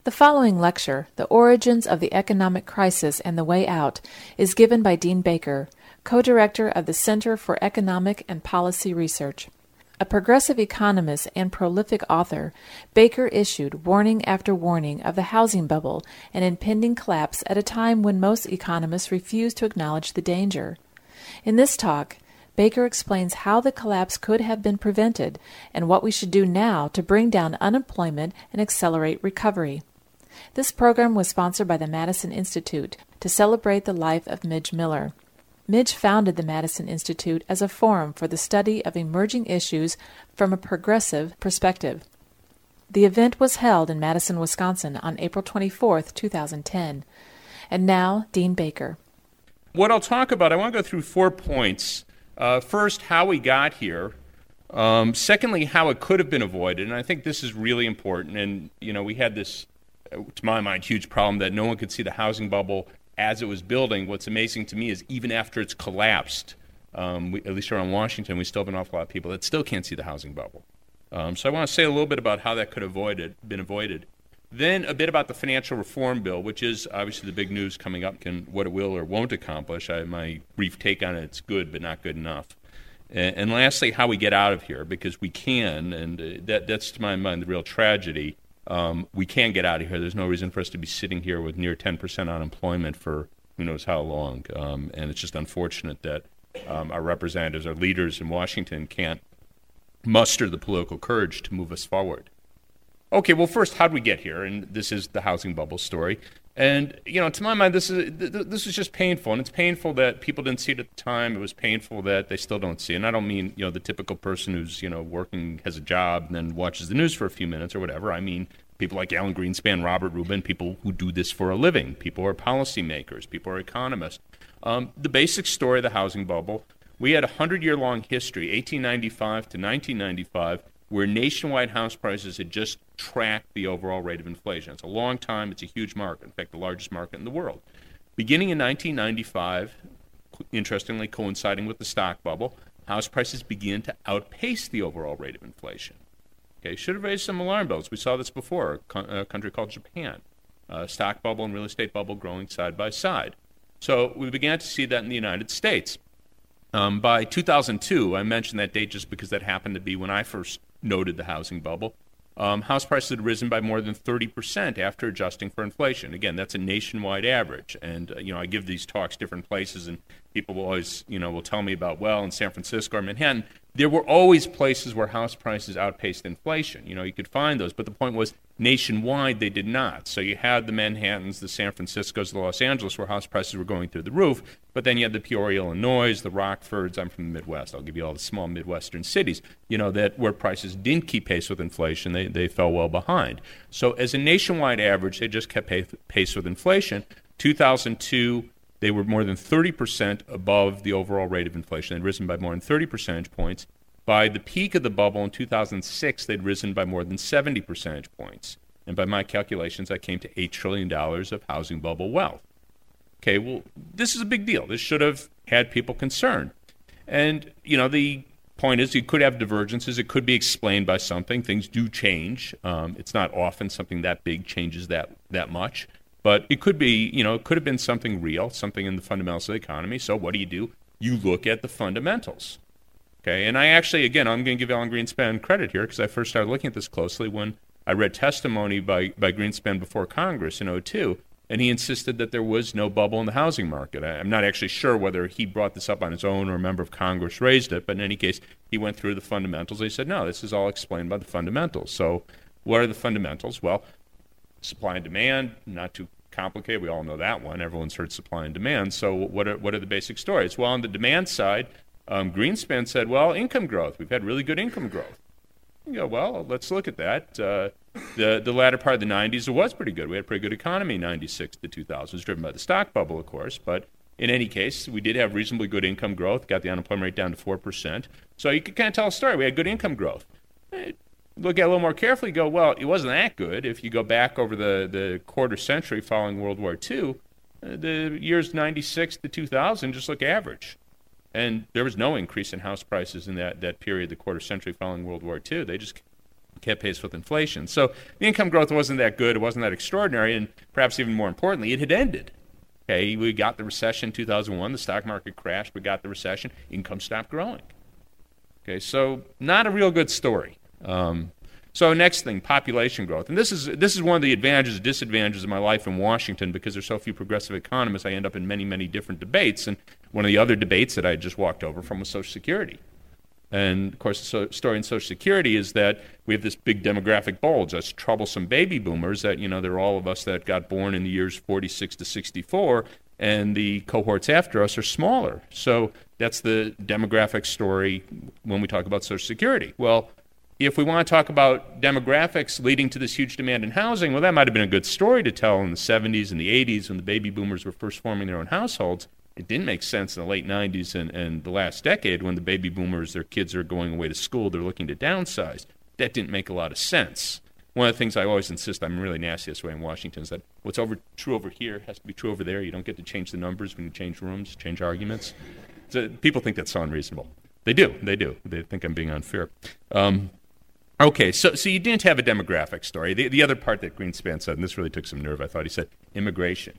The following lecture, The Origins of the Economic Crisis and the Way Out, is given by Dean Baker, co-director of the Center for Economic and Policy Research. A progressive economist and prolific author, Baker issued warning after warning of the housing bubble and impending collapse at a time when most economists refused to acknowledge the danger. In this talk, Baker explains how the collapse could have been prevented and what we should do now to bring down unemployment and accelerate recovery. This program was sponsored by the Madison Institute to celebrate the life of Midge Miller. Midge founded the Madison Institute as a forum for the study of emerging issues from a progressive perspective. The event was held in Madison, Wisconsin on April 24, 2010. And now, Dean Baker. What I'll talk about, I want to go through 4 points. First, how we got here. Secondly, how it could have been avoided. And I think this is really important. And, we had this, to my mind, huge problem that no one could see the housing bubble as it was building. What's amazing to me is even after it's collapsed, at least around Washington, we still have an awful lot of people that still can't see the housing bubble. So I want to say a little bit about how that could have been avoided. Then a bit about the financial reform bill, which is obviously the big news coming up, and what it will or won't accomplish. My brief take on it, it's good, but not good enough. And lastly, how we get out of here, because we can, and that's to my mind the real tragedy. We can get out of here. There's no reason for us to be sitting here with near 10% unemployment for who knows how long. And it's just unfortunate that our representatives, our leaders in Washington can't muster the political courage to move us forward. Okay, well, first, how did we get here? And this is the housing bubble story. And, to my mind, this is just painful. And it's painful that people didn't see it at the time. It was painful that they still don't see it. And I don't mean, the typical person who's, working, has a job, and then watches the news for a few minutes or whatever. I mean people like Alan Greenspan, Robert Rubin, people who do this for a living. People who are policymakers. People who are economists. The basic story of the housing bubble, we had a 100-year-long history, 1895 to 1995, where nationwide house prices had just tracked the overall rate of inflation. It's a long time. It's a huge market. In fact, the largest market in the world. Beginning in 1995, interestingly coinciding with the stock bubble, house prices began to outpace the overall rate of inflation. Okay, should have raised some alarm bells. We saw this before, a country called Japan. Stock bubble and real estate bubble growing side by side. So we began to see that in the United States. By 2002, I mentioned that date just because that happened to be when I first noted the housing bubble. House prices had risen by more than 30% after adjusting for inflation. Again, that's a nationwide average. And, I give these talks different places, and people will always, will tell me about, in San Francisco or Manhattan, there were always places where house prices outpaced inflation. You could find those. But the point was, nationwide, they did not. So you had the Manhattans, the San Franciscos, the Los Angeles, where house prices were going through the roof. But then you had the Peoria, Illinois, the Rockfords. I'm from the Midwest. I'll give you all the small Midwestern cities, that where prices didn't keep pace with inflation. They fell well behind. So as a nationwide average, they just kept pace with inflation. 2002, they were more than 30% above the overall rate of inflation. They'd risen by more than 30 percentage points. By the peak of the bubble in 2006, they'd risen by more than 70 percentage points. And by my calculations, that came to $8 trillion of housing bubble wealth. Okay, well, this is a big deal. This should have had people concerned. And, the point is you could have divergences. It could be explained by something. Things do change. It's not often something that big changes that much. But it could be, it could have been something real, something in the fundamentals of the economy. So what do? You look at the fundamentals. Okay, and I actually, again, I'm going to give Alan Greenspan credit here because I first started looking at this closely when I read testimony by Greenspan before Congress in 2002, and he insisted that there was no bubble in the housing market. I'm not actually sure whether he brought this up on his own or a member of Congress raised it, but in any case, he went through the fundamentals. He said, no, this is all explained by the fundamentals. So what are the fundamentals? Well, supply and demand, not too complicated. We all know that one. Everyone's heard supply and demand. So what are the basic stories? Well, on the demand side, Greenspan said, income growth. We've had really good income growth. You go, well, let's look at that. The latter part of the 90s, it was pretty good. We had a pretty good economy in 96 to 2000. It was driven by the stock bubble, of course. But in any case, we did have reasonably good income growth, got the unemployment rate down to 4%. So you could kind of tell a story. We had good income growth. Look at it a little more carefully, go, it wasn't that good. If you go back over the quarter century following World War II, the years 96 to 2000 just look average. And there was no increase in house prices in that period, the quarter century following World War II. They just kept pace with inflation. So the income growth wasn't that good. It wasn't that extraordinary. And perhaps even more importantly, it had ended. Okay, we got the recession in 2001. The stock market crashed. We got the recession. Income stopped growing. Okay, so not a real good story. So next thing, population growth. And this is one of the advantages and disadvantages of my life in Washington, because there's so few progressive economists. I end up in many, many different debates. And one of the other debates that I just walked over from was Social Security. And, of course, the story in Social Security is that we have this big demographic bulge, us troublesome baby boomers that, there are all of us that got born in the years 46 to 64, and the cohorts after us are smaller. So that's the demographic story when we talk about Social Security. Well, if we want to talk about demographics leading to this huge demand in housing, well, that might have been a good story to tell in the 70s and the 80s when the baby boomers were first forming their own households. It didn't make sense in the late 90s and the last decade when the baby boomers, their kids are going away to school, they're looking to downsize. That didn't make a lot of sense. One of the things I always insist, I'm really nasty this way in Washington, is that what's true over here has to be true over there. You don't get to change the numbers when you change rooms, change arguments. So people think that's so unreasonable. They do. They think I'm being unfair. Okay, so you didn't have a demographic story. The other part that Greenspan said, and this really took some nerve, I thought, he said, immigration.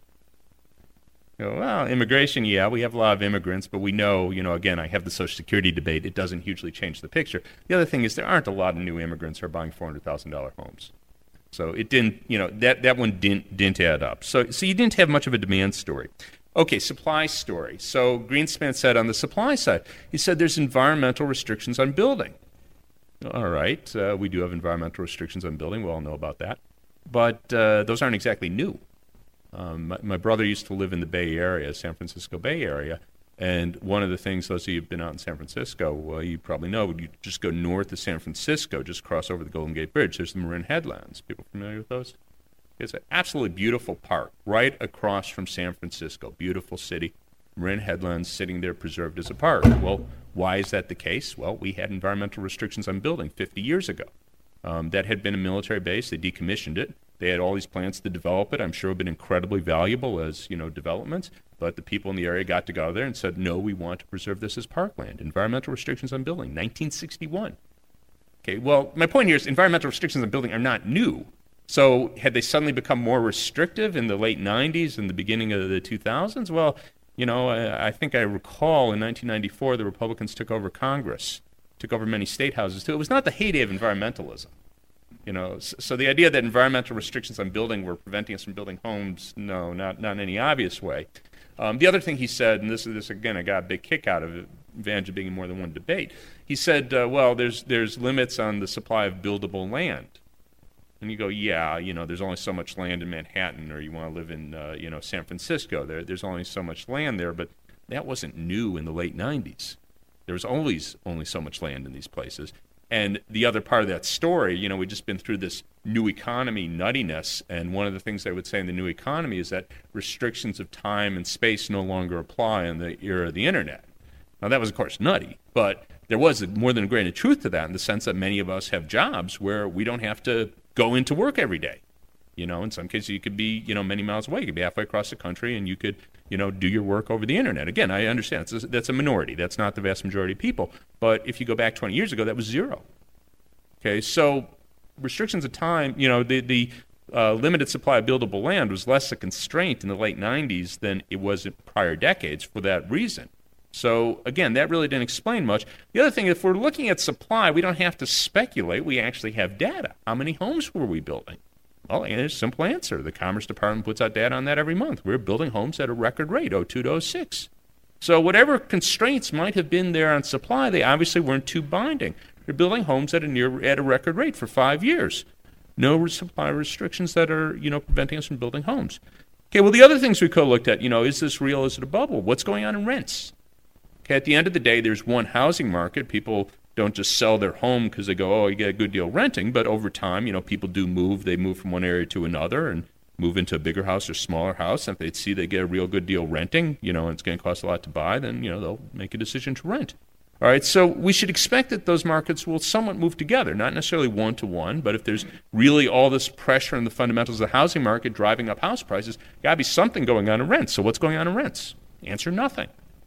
Well, immigration, yeah, we have a lot of immigrants, but we know, again, I have the Social Security debate. It doesn't hugely change the picture. The other thing is there aren't a lot of new immigrants who are buying $400,000 homes. So it didn't, that one didn't add up. So you didn't have much of a demand story. Okay, supply story. So Greenspan said on the supply side, he said there's environmental restrictions on building. All right, we do have environmental restrictions on building. We all know about that. But those aren't exactly new. My brother used to live in the Bay Area, San Francisco Bay Area, and one of the things, those of you who have been out in San Francisco, you probably know, you just go north of San Francisco, just cross over the Golden Gate Bridge, there's the Marin Headlands. People familiar with those? It's an absolutely beautiful park right across from San Francisco, beautiful city. Marin Headlands sitting there preserved as a park. Well, why is that the case? Well, we had environmental restrictions on building 50 years ago. That had been a military base. They decommissioned it. They had all these plans to develop it. I'm sure it would have been incredibly valuable as, developments. But the people in the area got together and said, no, we want to preserve this as parkland. Environmental restrictions on building, 1961. Okay, well, my point here is environmental restrictions on building are not new. So had they suddenly become more restrictive in the late 90s and the beginning of the 2000s? Well, I think I recall in 1994 the Republicans took over Congress, took over many state houses too. It was not the heyday of environmentalism. So the idea that environmental restrictions on building were preventing us from building homes, no, not in any obvious way. The other thing he said, and this again, I got a big kick out of it, advantage of being in more than one debate. He said, well, there's limits on the supply of buildable land. And you go, yeah, there's only so much land in Manhattan, or you want to live in, San Francisco. There's only so much land there, but that wasn't new in the late 90s. There was always only so much land in these places. And the other part of that story, we've just been through this new economy nuttiness, and one of the things I would say in the new economy is that restrictions of time and space no longer apply in the era of the Internet. Now, that was, of course, nutty, but there was more than a grain of truth to that in the sense that many of us have jobs where we don't have to go into work every day. In some cases, you could be, many miles away. You could be halfway across the country, and you could, do your work over the Internet. Again, I understand that's a minority. That's not the vast majority of people. But if you go back 20 years ago, that was zero. Okay, so restrictions of time, the limited supply of buildable land was less a constraint in the late 90s than it was in prior decades for that reason. So, again, that really didn't explain much. The other thing, if we're looking at supply, we don't have to speculate. We actually have data. How many homes were we building? Well, there's a simple answer. The Commerce Department puts out data on that every month. We're building homes at a record rate, 02 to 06. So whatever constraints might have been there on supply, they obviously weren't too binding. They're building homes at a record rate for 5 years. No supply restrictions that are, preventing us from building homes. Okay, well, the other things we could have looked at, is this real? Is it a bubble? What's going on in rents? Okay, at the end of the day, there's one housing market. People don't just sell their home because they go, oh, you get a good deal renting. But over time, people do move. They move from one area to another and move into a bigger house or smaller house. And if they see they get a real good deal renting, and it's going to cost a lot to buy, then, they'll make a decision to rent. All right, so we should expect that those markets will somewhat move together, not necessarily one-to-one, but if there's really all this pressure on the fundamentals of the housing market driving up house prices, got to be something going on in rents. So what's going on in rents? Answer, nothing.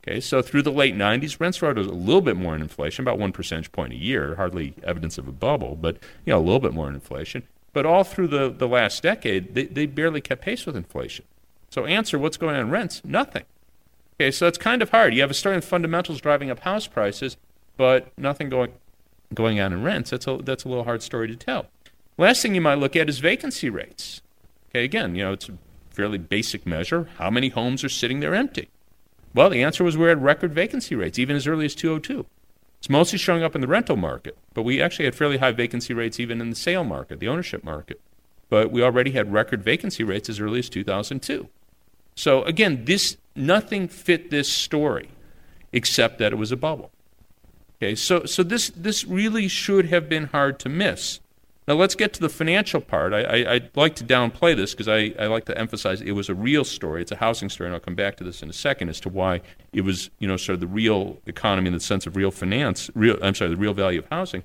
Okay, so through the late 90s, rents were a little bit more in inflation, about 1 percentage point a year, hardly evidence of a bubble, but a little bit more in inflation. But all through the last decade, they barely kept pace with inflation. So answer, what's going on in rents? Nothing. Okay, so it's kind of hard. You have a story in fundamentals driving up house prices, but nothing going on in rents. That's a little hard story to tell. Last thing you might look at is vacancy rates. Okay, again, it's a fairly basic measure. How many homes are sitting there empty? Well, the answer was we're at record vacancy rates, even as early as 2002. It's mostly showing up in the rental market, but we actually had fairly high vacancy rates even in the sale market, the ownership market. But we already had record vacancy rates as early as 2002. So again, nothing fit this story except that it was a bubble. Okay, so this really should have been hard to miss. Now let's get to the financial part. I'd like to downplay this because I like to emphasize it was a real story. It's a housing story, and I'll come back to this in a second as to why it was, sort of the real economy in the sense of real finance. The real value of housing.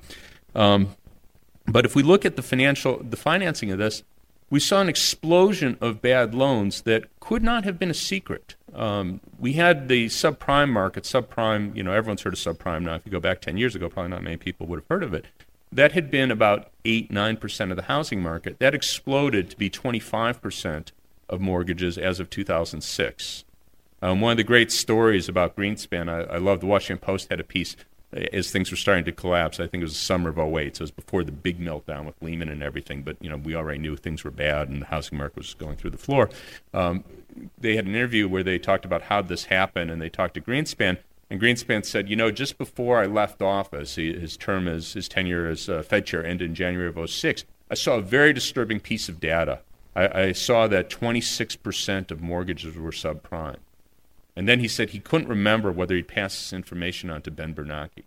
But if we look at the financing of this, we saw an explosion of bad loans that could not have been a secret. We had the subprime market. Subprime, everyone's heard of subprime now. If you go back 10 years ago, probably not many people would have heard of it. That had been about 8-9% of the housing market. That exploded to be 25% of mortgages as of 2006. One of the great stories about Greenspan, I love the Washington Post had a piece as things were starting to collapse. I think it was the summer of 2008, so it was before the big meltdown with Lehman and everything, but we already knew things were bad and the housing market was going through the floor. They had an interview where they talked about how this happened, and they talked to Greenspan, and Greenspan said, just before I left office, his tenure as Fed chair ended in January of 2006, I saw a very disturbing piece of data. I saw that 26% of mortgages were subprime. And then he said he couldn't remember whether he'd passed this information on to Ben Bernanke.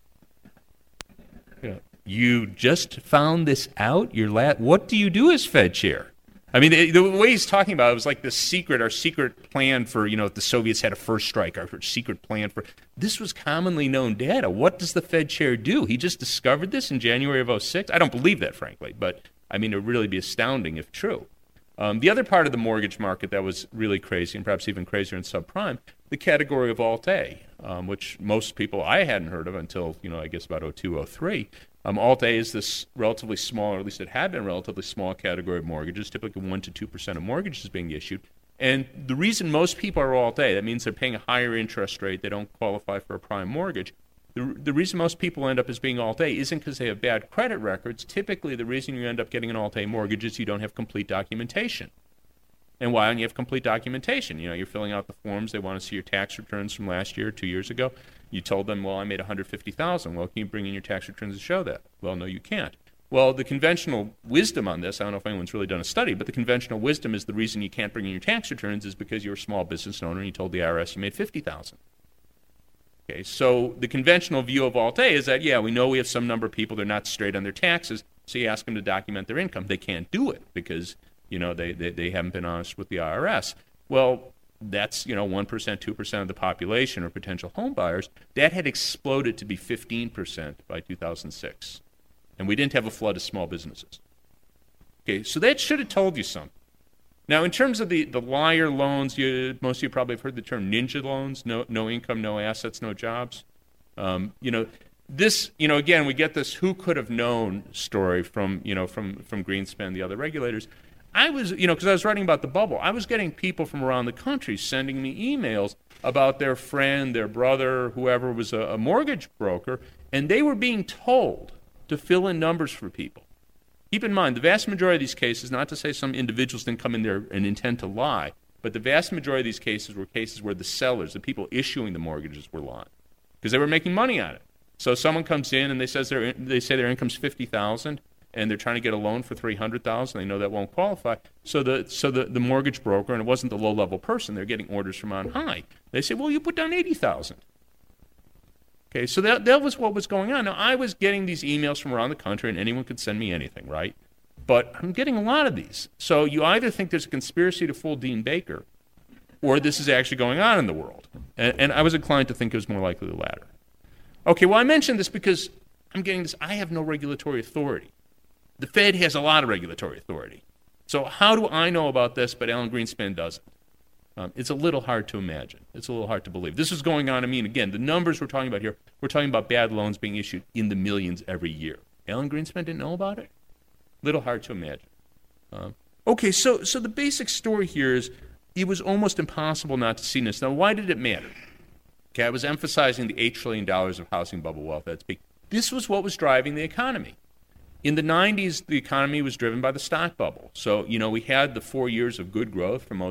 You just found this out? What do you do as Fed chair? I mean, the way he's talking about it was like our secret plan for, the Soviets had a first strike, our secret plan for, this was commonly known data. What does the Fed chair do? He just discovered this in January of 2006? I don't believe that, frankly, but I mean, it would really be astounding if true. The other part of the mortgage market that was really crazy, and perhaps even crazier in subprime, the category of Alt-A, which most people I hadn't heard of until, I guess about 2002, 2003. Alt-A is this relatively small, or at least it had been a relatively small category of mortgages, typically 1% to 2% of mortgages being issued. And the reason most people are Alt-A, that means they're paying a higher interest rate, they don't qualify for a prime mortgage. The reason most people end up as being Alt-A isn't because they have bad credit records. Typically, the reason you end up getting an Alt-A mortgage is you don't have complete documentation. And why don't you have complete documentation? You're filling out the forms. They want to see your tax returns from last year, 2 years ago. You told them, well, I made $150,000. Well, can you bring in your tax returns to show that? Well, no, you can't. Well, the conventional wisdom on this, I don't know if anyone's really done a study, but the conventional wisdom is the reason you can't bring in your tax returns is because you're a small business owner and you told the IRS you made $50,000. Okay, so the conventional view of Alt-A is that, we know we have some number of people, they're not straight on their taxes, so you ask them to document their income. They can't do it because, they haven't been honest with the IRS. Well, that's, 1%, 2% of the population or potential home buyers. That had exploded to be 15% by 2006. And we didn't have a flood of small businesses. Okay, so that should have told you something. Now, in terms of the liar loans, most of you probably have heard the term ninja loans, no income, no assets, no jobs. This, again, we get this who could have known story from Greenspan and the other regulators. I was, because I was writing about the bubble, I was getting people from around the country sending me emails about their friend, their brother, whoever was a mortgage broker, and they were being told to fill in numbers for people. Keep in mind, the vast majority of these cases, not to say some individuals didn't come in there and intend to lie, but the vast majority of these cases were cases where the sellers, the people issuing the mortgages, were lying because they were making money on it. So someone comes in and they say their income's $50,000 and they're trying to get a loan for $300,000. They know that won't qualify. So the mortgage broker, and it wasn't the low-level person, they're getting orders from on high. They say, well, you put down $80,000. Okay, so that was what was going on. Now, I was getting these emails from around the country, and anyone could send me anything, right? But I'm getting a lot of these. So you either think there's a conspiracy to fool Dean Baker, or this is actually going on in the world. And I was inclined to think it was more likely the latter. Okay, well, I mentioned this because I'm getting this. I have no regulatory authority. The Fed has a lot of regulatory authority. So how do I know about this, but Alan Greenspan doesn't? It's a little hard to imagine. It's a little hard to believe. This is going on. I mean, again, the numbers we're talking about here, we're talking about bad loans being issued in the millions every year. Alan Greenspan didn't know about it? Little hard to imagine. Okay, so the basic story here is it was almost impossible not to see this. Now, why did it matter? Okay, I was emphasizing the $8 trillion of housing bubble wealth at its peak. This was what was driving the economy. In the 90s, the economy was driven by the stock bubble. So, we had the 4 years of good growth from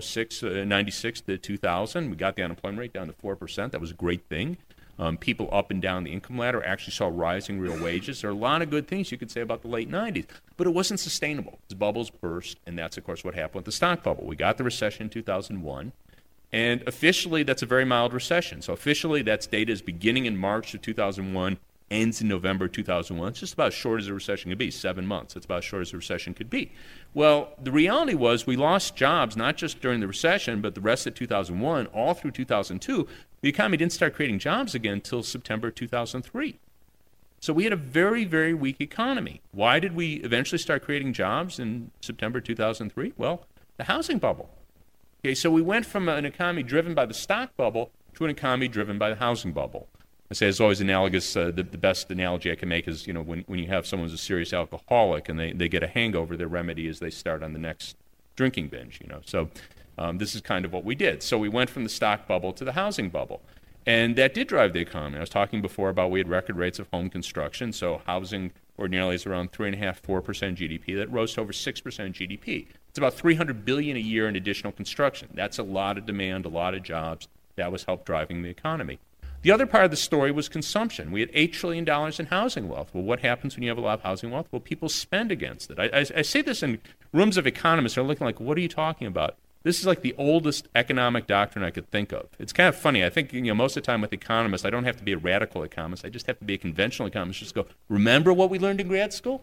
96 to 2000. We got the unemployment rate down to 4%. That was a great thing. People up and down the income ladder actually saw rising real wages. There are a lot of good things you could say about the late 90s, but it wasn't sustainable. The bubbles burst, and that's, of course, what happened with the stock bubble. We got the recession in 2001, and officially that's a very mild recession. So officially that's data is beginning in March of 2001, ends in November 2001. It's just about as short as a recession could be, 7 months. It's about as short as a recession could be. Well, the reality was we lost jobs not just during the recession, but the rest of 2001, all through 2002. The economy didn't start creating jobs again until September 2003. So we had a very, very weak economy. Why did we eventually start creating jobs in September 2003? Well, the housing bubble. Okay, so we went from an economy driven by the stock bubble to an economy driven by the housing bubble. I say it's always analogous. The best analogy I can make is, when you have someone who's a serious alcoholic and they get a hangover, their remedy is they start on the next drinking binge. So this is kind of what we did. So we went from the stock bubble to the housing bubble, and that did drive the economy. I was talking before about we had record rates of home construction. So housing ordinarily is around 3.5–4% GDP. That rose to over 6% GDP. It's about $300 billion a year in additional construction. That's a lot of demand, a lot of jobs. That was help driving the economy. The other part of the story was consumption. We had $8 trillion in housing wealth. Well, what happens when you have a lot of housing wealth? Well, people spend against it. I say this in rooms of economists. They're looking like, what are you talking about? This is like the oldest economic doctrine I could think of. It's kind of funny. I think most of the time with economists, I don't have to be a radical economist. I just have to be a conventional economist. Just go, remember what we learned in grad school?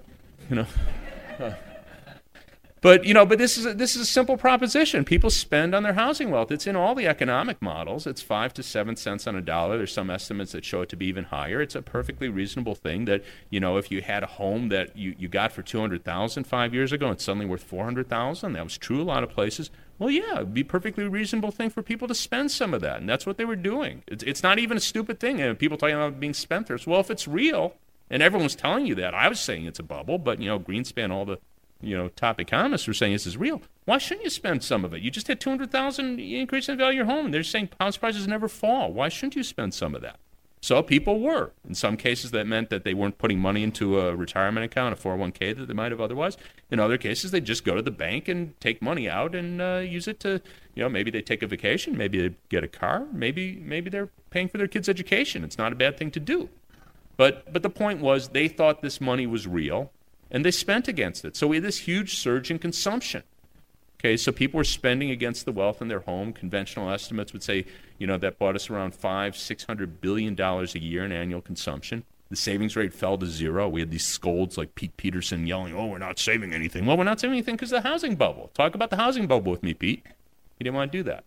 But this is a simple proposition. People spend on their housing wealth. It's in all the economic models. It's 5 to 7 cents on a dollar. There's some estimates that show it to be even higher. It's a perfectly reasonable thing that if you had a home that you got for $200,000 5 years ago and it's suddenly worth $400,000, that was true a lot of places. Well, yeah, it'd be a perfectly reasonable thing for people to spend some of that, and that's what they were doing. It's not even a stupid thing. People talking about being spendthrifts. Well, if it's real, and everyone's telling you that, I was saying it's a bubble, but Greenspan, all the top economists are saying this is real. Why shouldn't you spend some of it? You just had $200,000 increase in the value of your home, and they're saying house prices never fall. Why shouldn't you spend some of that? So people were. In some cases, that meant that they weren't putting money into a retirement account, a 401k that they might have otherwise. In other cases, they just go to the bank and take money out and use it to, maybe they take a vacation, maybe they get a car, maybe they're paying for their kids' education. It's not a bad thing to do. But the point was they thought this money was real, and they spent against it. So we had this huge surge in consumption. Okay, so people were spending against the wealth in their home. Conventional estimates would say, that bought us around $500–600 billion a year in annual consumption. The savings rate fell to zero. We had these scolds like Pete Peterson yelling, "Oh, we're not saving anything." Well, we're not saving anything because of the housing bubble. Talk about the housing bubble with me, Pete. He didn't want to do that.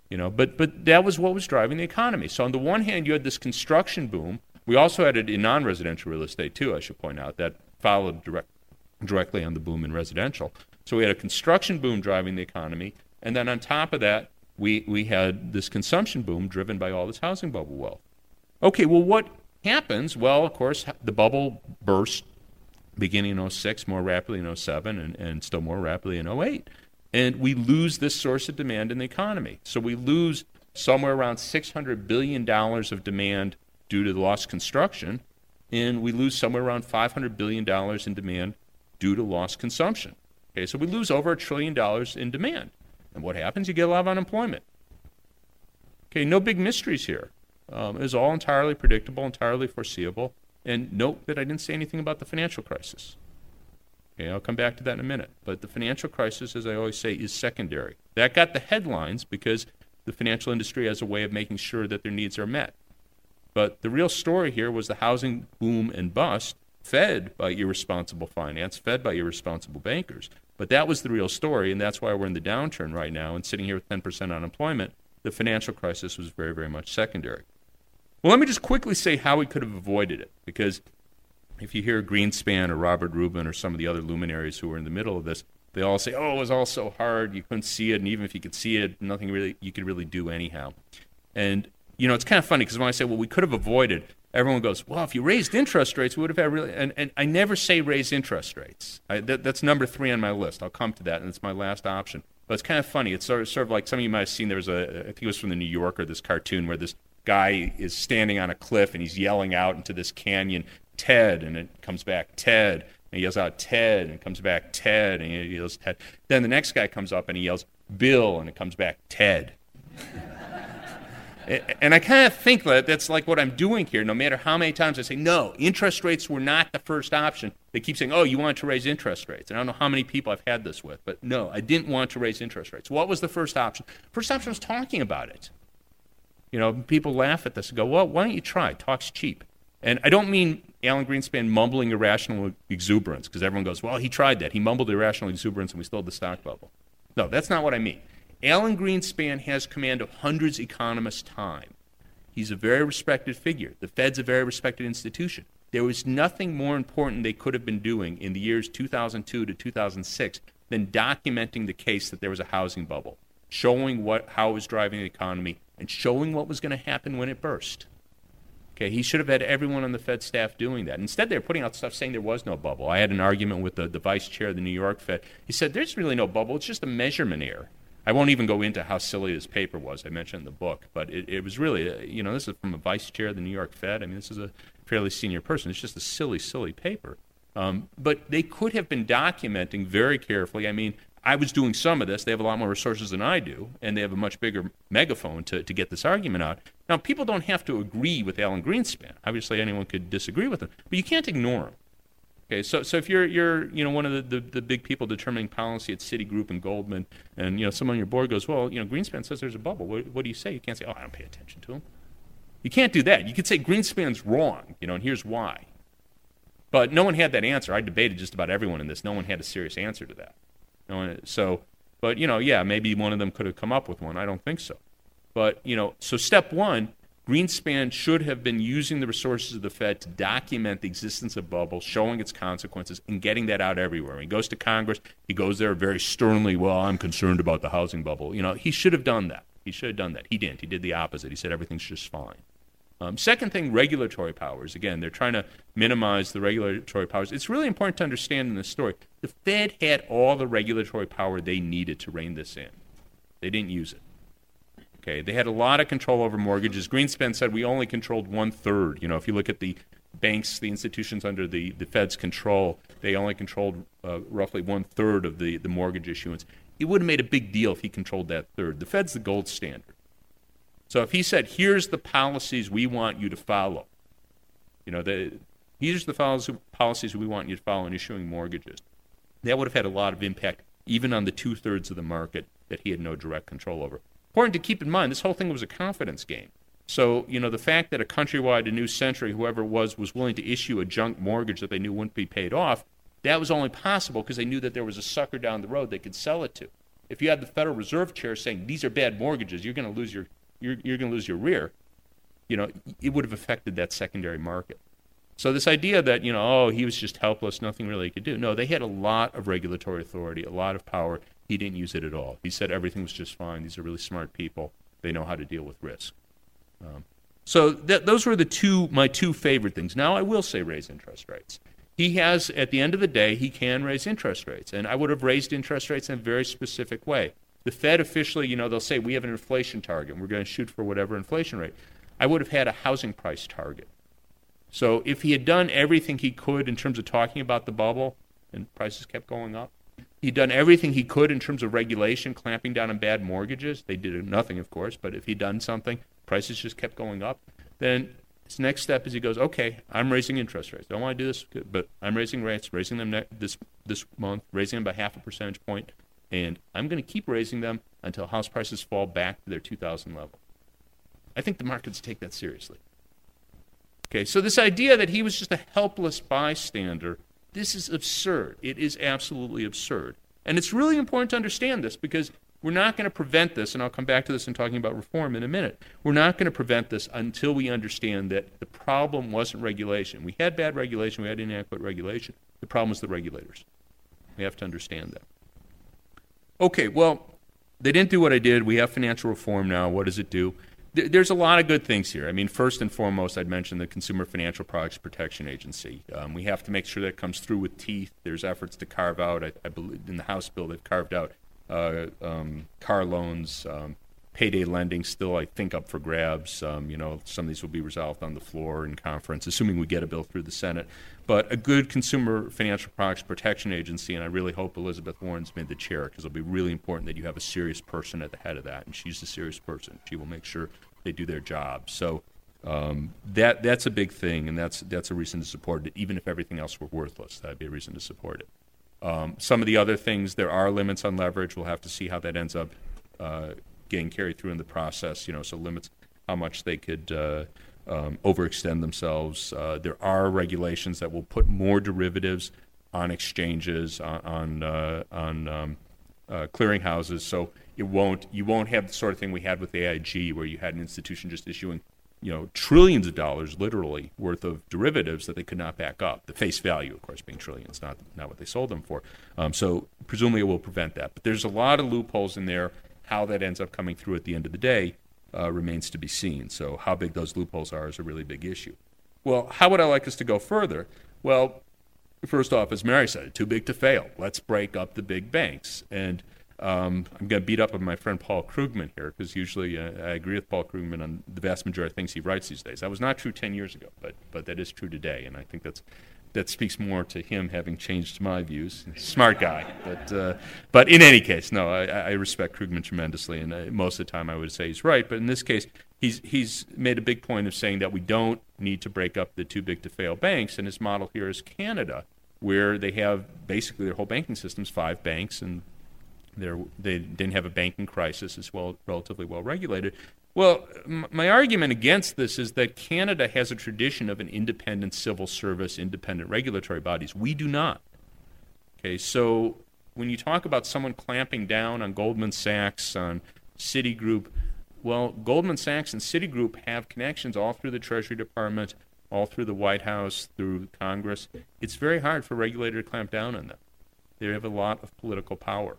But that was what was driving the economy. So on the one hand, you had this construction boom. We also had it in non-residential real estate too, I should point out, that followed directly on the boom in residential. So we had a construction boom driving the economy, and then on top of that, we had this consumption boom driven by all this housing bubble wealth. Okay, well, what happens? Well, of course, the bubble burst beginning in 2006, more rapidly in 2007, and still more rapidly in 2008. And we lose this source of demand in the economy. So we lose somewhere around $600 billion of demand due to the lost construction, and we lose somewhere around $500 billion in demand due to lost consumption. Okay, so we lose over $1 trillion in demand. And what happens? You get a lot of unemployment. Okay, no big mysteries here. It was all entirely predictable, entirely foreseeable. And note that I didn't say anything about the financial crisis. Okay, I'll come back to that in a minute. But the financial crisis, as I always say, is secondary. That got the headlines because the financial industry has a way of making sure that their needs are met. But the real story here was the housing boom and bust fed by irresponsible finance, fed by irresponsible bankers. But that was the real story, and that's why we're in the downturn right now and sitting here with 10% unemployment. The financial crisis was very, very much secondary. Well, let me just quickly say how we could have avoided it, because if you hear Greenspan or Robert Rubin or some of the other luminaries who were in the middle of this, They all say, oh, it was all so hard, you couldn't see it, and even if you could see it, nothing really you could really do anyhow. And, it's kind of funny, because when I say, well, we could have avoided, everyone goes, well, if you raised interest rates, we would have had really, and I never say raise interest rates. That's number 3 on my list. I'll come to that, and it's my last option. But it's kind of funny. It's sort of like some of you might have seen, there was I think it was from the New Yorker, this cartoon where this guy is standing on a cliff and he's yelling out into this canyon, Ted, and it comes back, Ted, and he yells out, Ted, and it comes back, Ted, and he yells, Ted. Then the next guy comes up and he yells, Bill, and it comes back, Ted. And I kind of think that that's like what I'm doing here. No matter how many times I say, no, interest rates were not the first option. They keep saying, oh, you want to raise interest rates. And I don't know how many people I've had this with, but no, I didn't want to raise interest rates. What was the first option? First option was talking about it. People laugh at this and go, well, why don't you try? Talk's cheap. And I don't mean Alan Greenspan mumbling irrational exuberance, because everyone goes, well, he tried that. He mumbled irrational exuberance and we still had the stock bubble. No, that's not what I mean. Alan Greenspan has command of hundreds of economists' time. He's a very respected figure. The Fed's a very respected institution. There was nothing more important they could have been doing in the years 2002 to 2006 than documenting the case that there was a housing bubble, showing how it was driving the economy, and showing what was going to happen when it burst. Okay, he should have had everyone on the Fed staff doing that. Instead, they're putting out stuff saying there was no bubble. I had an argument with the vice chair of the New York Fed. He said, there's really no bubble. It's just a measurement error. I won't even go into how silly this paper was. I mentioned in the book. But it was really, this is from a vice chair of the New York Fed. I mean, this is a fairly senior person. It's just a silly, silly paper. But they could have been documenting very carefully. I mean, I was doing some of this. They have a lot more resources than I do, and they have a much bigger megaphone to get this argument out. Now, people don't have to agree with Alan Greenspan. Obviously, anyone could disagree with him, but you can't ignore him. Okay, so if you're one of the big people determining policy at Citigroup and Goldman, and someone on your board goes, well, Greenspan says there's a bubble. What do you say? You can't say, oh, I don't pay attention to him. You can't do that. You could say Greenspan's wrong, and here's why. But no one had that answer. I debated just about everyone in this. No one had a serious answer to that. Maybe one of them could have come up with one. I don't think so. But, so step one, Greenspan should have been using the resources of the Fed to document the existence of bubbles, showing its consequences, and getting that out everywhere. When he goes to Congress, he goes there very sternly, well, I'm concerned about the housing bubble. He should have done that. He didn't. He did the opposite. He said everything's just fine. Second thing, regulatory powers. Again, they're trying to minimize the regulatory powers. It's really important to understand in this story, the Fed had all the regulatory power they needed to rein this in. They didn't use it. Okay, they had a lot of control over mortgages. Greenspan said we only controlled 1/3. If you look at the banks, the institutions under the Fed's control, they only controlled roughly 1/3 of the mortgage issuance. It would have made a big deal if he controlled that third. The Fed's the gold standard. So if he said, here's the policies we want you to follow, here's the policies we want you to follow in issuing mortgages, that would have had a lot of impact even on the 2/3 of the market that he had no direct control over. Important to keep in mind, this whole thing was a confidence game. So, the fact that a Countrywide, a New Century, whoever it was willing to issue a junk mortgage that they knew wouldn't be paid off, that was only possible because they knew that there was a sucker down the road they could sell it to. If you had the Federal Reserve Chair saying, these are bad mortgages, you're going to lose your rear, it would have affected that secondary market. So this idea that, he was just helpless, nothing really he could do. No, they had a lot of regulatory authority, a lot of power. He didn't use it at all. He said everything was just fine. These are really smart people. They know how to deal with risk. So those were my two favorite things. Now I will say raise interest rates. He has, at the end of the day, he can raise interest rates. And I would have raised interest rates in a very specific way. The Fed officially, they'll say we have an inflation target and we're going to shoot for whatever inflation rate. I would have had a housing price target. So if he had done everything he could in terms of talking about the bubble and prices kept going up, he'd done everything he could in terms of regulation, clamping down on bad mortgages. They did nothing, of course, but if he'd done something, prices just kept going up. Then his next step is he goes, okay, I'm raising interest rates. Don't want to do this, but I'm raising rates, raising them this month, raising them by 0.5 percentage point, and I'm going to keep raising them until house prices fall back to their 2000 level. I think the markets take that seriously. Okay, so this idea that he was just a helpless bystander, this is absurd. It is absolutely absurd. And it's really important to understand this because we're not going to prevent this, and I'll come back to this in talking about reform in a minute. We're not going to prevent this until we understand that the problem wasn't regulation. We had bad regulation. We had inadequate regulation. The problem was the regulators. We have to understand that. Okay, well, they didn't do what I did. We have financial reform now. What does it do? There's a lot of good things here. I mean, first and foremost, I'd mention the Consumer Financial Products Protection Agency. We have to make sure that comes through with teeth. There's efforts to carve out, I believe in the House bill, they've carved out car loans, payday lending still, I think, up for grabs. Some of these will be resolved on the floor in conference, assuming we get a bill through the Senate. But a good Consumer Financial Products Protection Agency, and I really hope Elizabeth Warren's made the chair, because it'll be really important that you have a serious person at the head of that, and she's a serious person. She will make sure they do their job. So that's a big thing, and that's a reason to support it. Even if everything else were worthless, that'd be a reason to support it. Some of the other things, there are limits on leverage. We'll have to see how that ends up getting carried through in the process. So limits how much they could overextend themselves. There are regulations that will put more derivatives on exchanges, on clearinghouses. So you won't have the sort of thing we had with AIG, where you had an institution just issuing trillions of dollars, literally, worth of derivatives that they could not back up. The face value, of course, being trillions, not what they sold them for. So presumably it will prevent that. But there's a lot of loopholes in there. How that ends up coming through at the end of the day remains to be seen. So how big those loopholes are is a really big issue. Well, how would I like us to go further? Well, first off, as Mary said, too big to fail. Let's break up the big banks. And I'm going to beat up on my friend Paul Krugman here, because usually I agree with Paul Krugman on the vast majority of things he writes these days. That was not true 10 years ago, but that is true today, and I think that speaks more to him having changed my views. Smart guy, but in any case, no, I respect Krugman tremendously, and most of the time I would say he's right. But in this case, he's made a big point of saying that we don't need to break up the too big to fail banks, and his model here is Canada, where they have basically their whole banking system's 5 banks, and they didn't have a banking crisis, as well, relatively well regulated. Well, my argument against this is that Canada has a tradition of an independent civil service, independent regulatory bodies. We do not. Okay, so when you talk about someone clamping down on Goldman Sachs, on Citigroup, well, Goldman Sachs and Citigroup have connections all through the Treasury Department, all through the White House, through Congress. It's very hard for a regulator to clamp down on them. They have a lot of political power.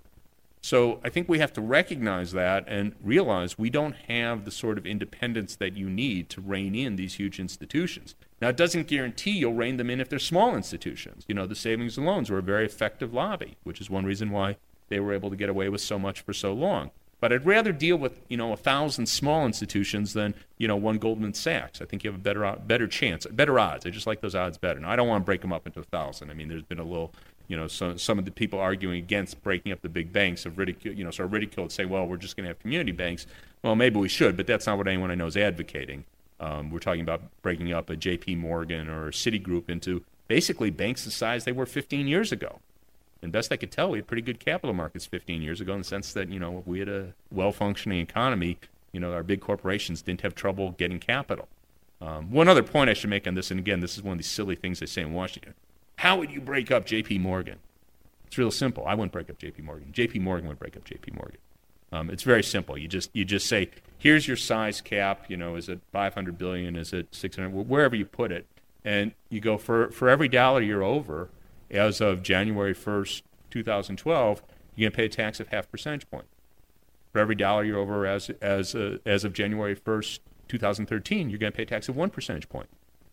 So I think we have to recognize that and realize we don't have the sort of independence that you need to rein in these huge institutions. Now, it doesn't guarantee you'll rein them in if they're small institutions. The savings and loans were a very effective lobby, which is one reason why they were able to get away with so much for so long. But I'd rather deal with 1,000 small institutions than one Goldman Sachs. I think you have a better chance, better odds. I just like those odds better. Now, I don't want to break them up into 1,000. I mean, there's been a little. Some of the people arguing against breaking up the big banks have ridiculed, say, well, we're just going to have community banks. Well, maybe we should, but that's not what anyone I know is advocating. We're talking about breaking up a J.P. Morgan or a Citigroup into basically banks the size they were 15 years ago. And best I could tell, we had pretty good capital markets 15 years ago in the sense that, we had a well-functioning economy. Our big corporations didn't have trouble getting capital. One other point I should make on this, and again, this is one of these silly things they say in Washington. How would you break up J.P. Morgan? It's real simple. I wouldn't break up J.P. Morgan. J.P. Morgan would break up J.P. Morgan. It's very simple. You just say, here's your size cap. Is it $500 billion? Is it $600? Wherever you put it, and you go for every dollar you're over, as of January 1st, 2012, you're going to pay a tax of 0.5 percentage point. For every dollar you're over, as of January 1st, 2013, you're going to pay a tax of 1 percentage point.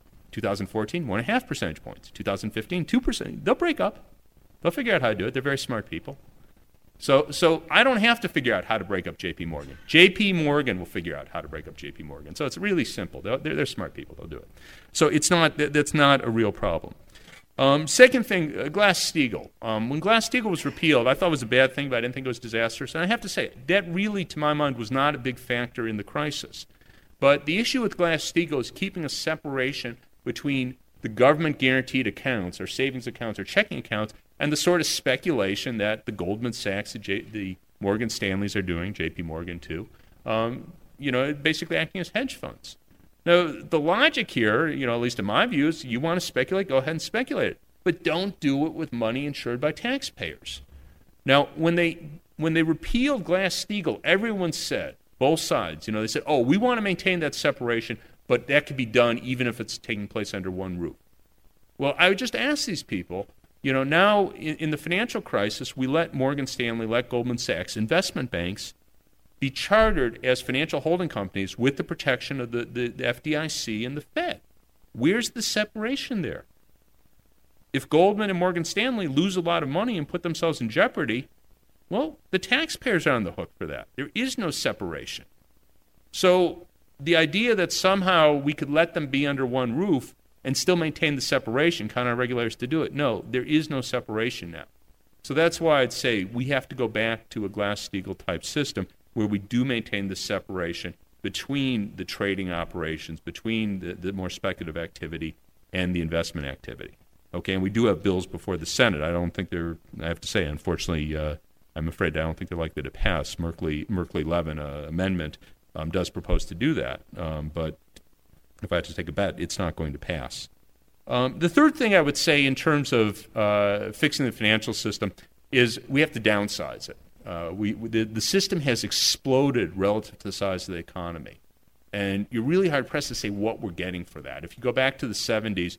2014, 1.5 percentage points. 2015, 2%. They'll break up. They'll figure out how to do it. They're very smart people. So I don't have to figure out how to break up J.P. Morgan. J.P. Morgan will figure out how to break up J.P. Morgan. So it's really simple. They're smart people. They'll do it. So that's not a real problem. Second thing, Glass-Steagall. When Glass-Steagall was repealed, I thought it was a bad thing, but I didn't think it was disastrous. And I have to say, that really, to my mind, was not a big factor in the crisis. But the issue with Glass-Steagall is keeping a separation between the government-guaranteed accounts or savings accounts or checking accounts and the sort of speculation that the Goldman Sachs, the Morgan Stanleys are doing, J.P. Morgan too, basically acting as hedge funds. Now, the logic here, at least in my view, is you want to speculate, go ahead and speculate it. But don't do it with money insured by taxpayers. Now, when they repealed Glass-Steagall, everyone said, both sides, they said, oh, we want to maintain that separation, but that could be done even if it's taking place under one roof. Well, I would just ask these people, Now in the financial crisis, we let Morgan Stanley, let Goldman Sachs, investment banks, be chartered as financial holding companies with the protection of the FDIC and the Fed. Where's the separation there? If Goldman and Morgan Stanley lose a lot of money and put themselves in jeopardy, well, the taxpayers are on the hook for that. There is no separation. So the idea that somehow we could let them be under one roof and still maintain the separation, count on regulators to do it, no, there is no separation now. So that's why I'd say we have to go back to a Glass-Steagall type system where we do maintain the separation between the trading operations, between the more speculative activity and the investment activity. Okay, and we do have bills before the Senate. I don't think they're, I have to say, unfortunately, I'm afraid I don't think they're likely to pass. Merkley-Levin amendment does propose to do that. But if I had to take a bet, it's not going to pass. The third thing I would say in terms of fixing the financial system is we have to downsize it. The system has exploded relative to the size of the economy. And you're really hard-pressed to say what we're getting for that. If you go back to the 70s,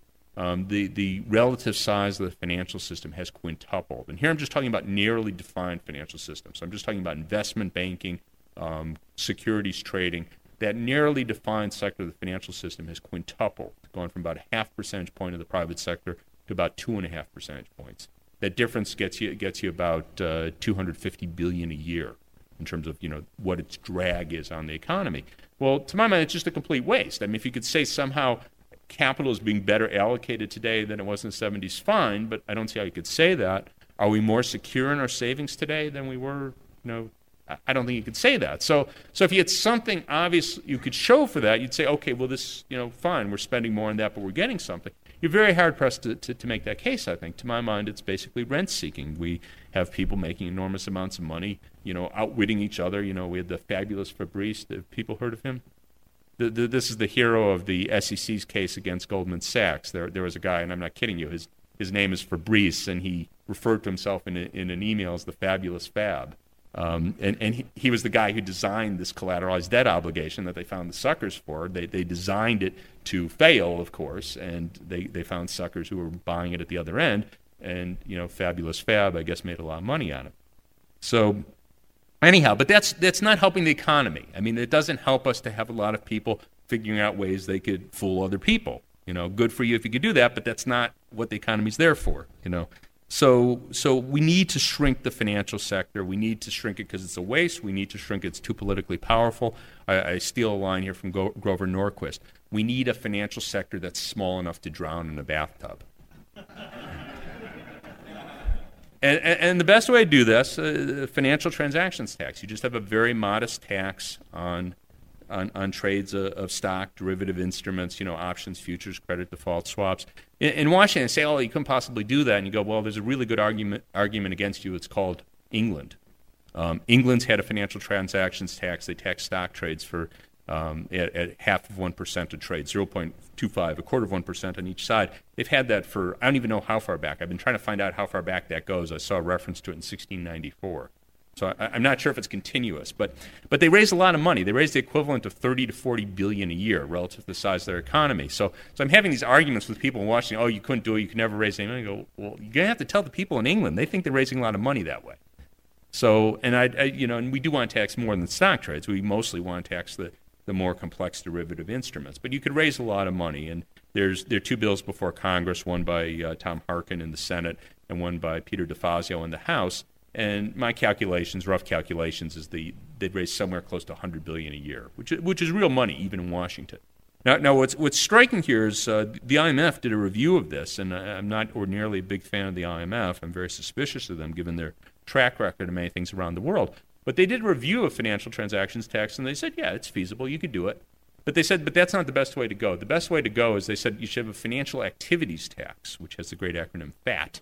the relative size of the financial system has quintupled. And here I'm just talking about narrowly defined financial systems. So I'm just talking about investment banking, securities trading. That narrowly defined sector of the financial system has quintupled, gone from about a half percentage point of the private sector to about 2.5 percentage points. That difference gets you about $250 billion a year in terms of what its drag is on the economy. Well, to my mind, it's just a complete waste. I mean, if you could say somehow capital is being better allocated today than it was in the 70s, fine, but I don't see how you could say that. Are we more secure in our savings today than we were? I don't think you could say that. So if you had something obvious you could show for that, you'd say, okay, well, this, fine, we're spending more on that, but we're getting something. You're very hard-pressed to make that case, I think. To my mind, it's basically rent-seeking. We have people making enormous amounts of money, outwitting each other. We had the fabulous Fabrice. Have people heard of him? This is the hero of the SEC's case against Goldman Sachs. There was a guy, and I'm not kidding you, his name is Fabrice, and he referred to himself in an email as the fabulous Fab. And he was the guy who designed this collateralized debt obligation that they found the suckers for. They designed it to fail, of course, and they found suckers who were buying it at the other end. And, Fabulous Fab, I guess, made a lot of money on it. So anyhow, but that's not helping the economy. I mean, it doesn't help us to have a lot of people figuring out ways they could fool other people. Good for you if you could do that, but that's not what the economy's there for, So we need to shrink the financial sector. We need to shrink it because it's a waste. We need to shrink it. It's too politically powerful. I steal a line here from Grover Norquist. We need a financial sector that's small enough to drown in a bathtub. And the best way to do this, financial transactions tax. You just have a very modest tax on trades of stock, derivative instruments, options, futures, credit default swaps. In Washington, they say, oh, you couldn't possibly do that. And you go, well, there's a really good argument against you. It's called England. England's had a financial transactions tax. They tax stock trades for at half of 1% of trades, 0.25, a quarter of 1% on each side. They've had that for, I don't even know how far back. I've been trying to find out how far back that goes. I saw a reference to it in 1694. So I'm not sure if it's continuous, but they raise a lot of money. They raise the equivalent of $30 to $40 billion a year relative to the size of their economy. So I'm having these arguments with people in Washington. Oh, you couldn't do it. You could never raise any money. I go, well, you're gonna have to tell the people in England. They think they're raising a lot of money that way. So and we do want to tax more than stock trades. We mostly want to tax the more complex derivative instruments. But you could raise a lot of money, and there are two bills before Congress, one by Tom Harkin in the Senate and one by Peter DeFazio in the House. And my calculations, rough calculations, is they'd raise somewhere close to $100 billion a year, which is real money even in Washington. Now what's striking here is the IMF did a review of this, and I'm not ordinarily a big fan of the IMF. I'm very suspicious of them given their track record of many things around the world. But they did a review of financial transactions tax, and they said, yeah, it's feasible, you could do it. But they said, but that's not the best way to go. The best way to go is they said you should have a financial activities tax, which has the great acronym FAT.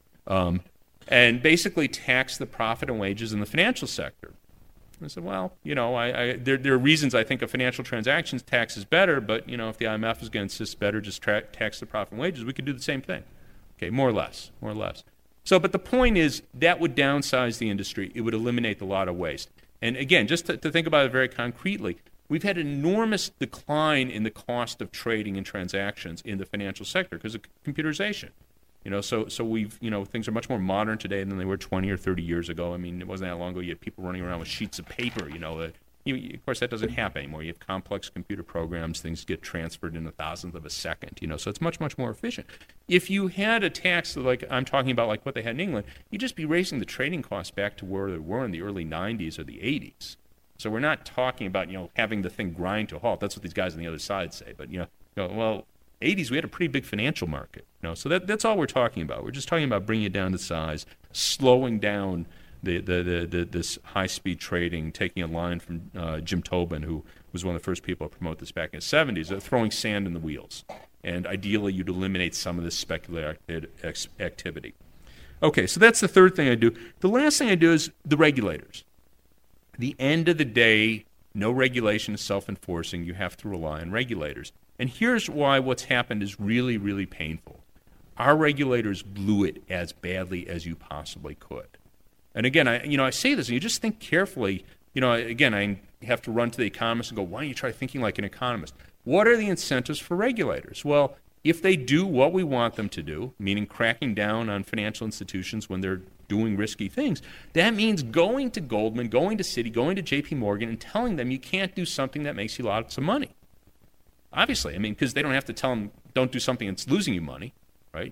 And basically tax the profit and wages in the financial sector. I said, well, there are reasons I think a financial transactions tax is better, but, if the IMF is going to insist better just tax the profit and wages, we could do the same thing. Okay, more or less. So, but the point is that would downsize the industry. It would eliminate a lot of waste. And again, just to think about it very concretely, we've had an enormous decline in the cost of trading and transactions in the financial sector because of computerization. So we've, things are much more modern today than they were 20 or 30 years ago. I mean, it wasn't that long ago you had people running around with sheets of paper, of course, that doesn't happen anymore. You have complex computer programs. Things get transferred in a thousandth of a second, so it's much, much more efficient. If you had a tax like I'm talking about, like what they had in England, you'd just be raising the trading costs back to where they were in the early 90s or the 80s. So we're not talking about, having the thing grind to a halt. That's what these guys on the other side say. But, 80s, we had a pretty big financial market. So that's all we're talking about. We're just talking about bringing it down to size, slowing down this high-speed trading, taking a line from Jim Tobin, who was one of the first people to promote this back in the 70s, throwing sand in the wheels. And ideally, you'd eliminate some of this speculative activity. Okay, so that's the third thing I do. The last thing I do is the regulators. At the end of the day, no regulation is self-enforcing. You have to rely on regulators. And here's why what's happened is really, really painful. Our regulators blew it as badly as you possibly could. And again, I say this, and you just think carefully. Again, I have to run to the economist and go, why don't you try thinking like an economist? What are the incentives for regulators? Well, if they do what we want them to do, meaning cracking down on financial institutions when they're doing risky things, that means going to Goldman, going to Citi, going to J.P. Morgan, and telling them you can't do something that makes you lots of money. Obviously, because they don't have to tell them don't do something that's losing you money, right?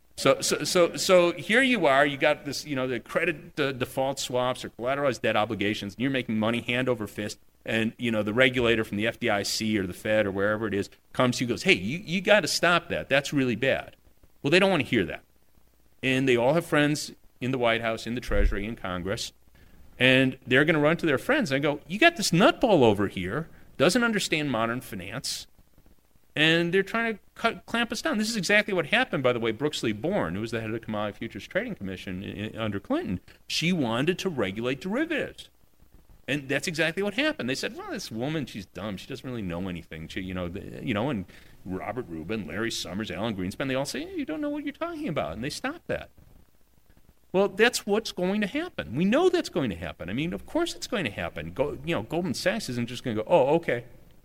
So here you are. You got this, the credit default swaps or collateralized debt obligations, and you're making money hand over fist. And the regulator from the FDIC or the Fed or wherever it is comes to you and goes, hey, you got to stop that. That's really bad. Well, they don't want to hear that, and they all have friends in the White House, in the Treasury, in Congress, and they're going to run to their friends and go, you got this nutball over here, doesn't understand modern finance. And they're trying to clamp us down. This is exactly what happened, by the way. Brooksley Born, who was the head of the Commodity Futures Trading Commission under Clinton, she wanted to regulate derivatives. And that's exactly what happened. They said, well, this woman, she's dumb. She doesn't really know anything. She, and Robert Rubin, Larry Summers, Alan Greenspan, they all say, you don't know what you're talking about. And they stopped that. Well, that's what's going to happen. We know that's going to happen. Of course it's going to happen. Goldman Sachs isn't just going to go, oh, okay.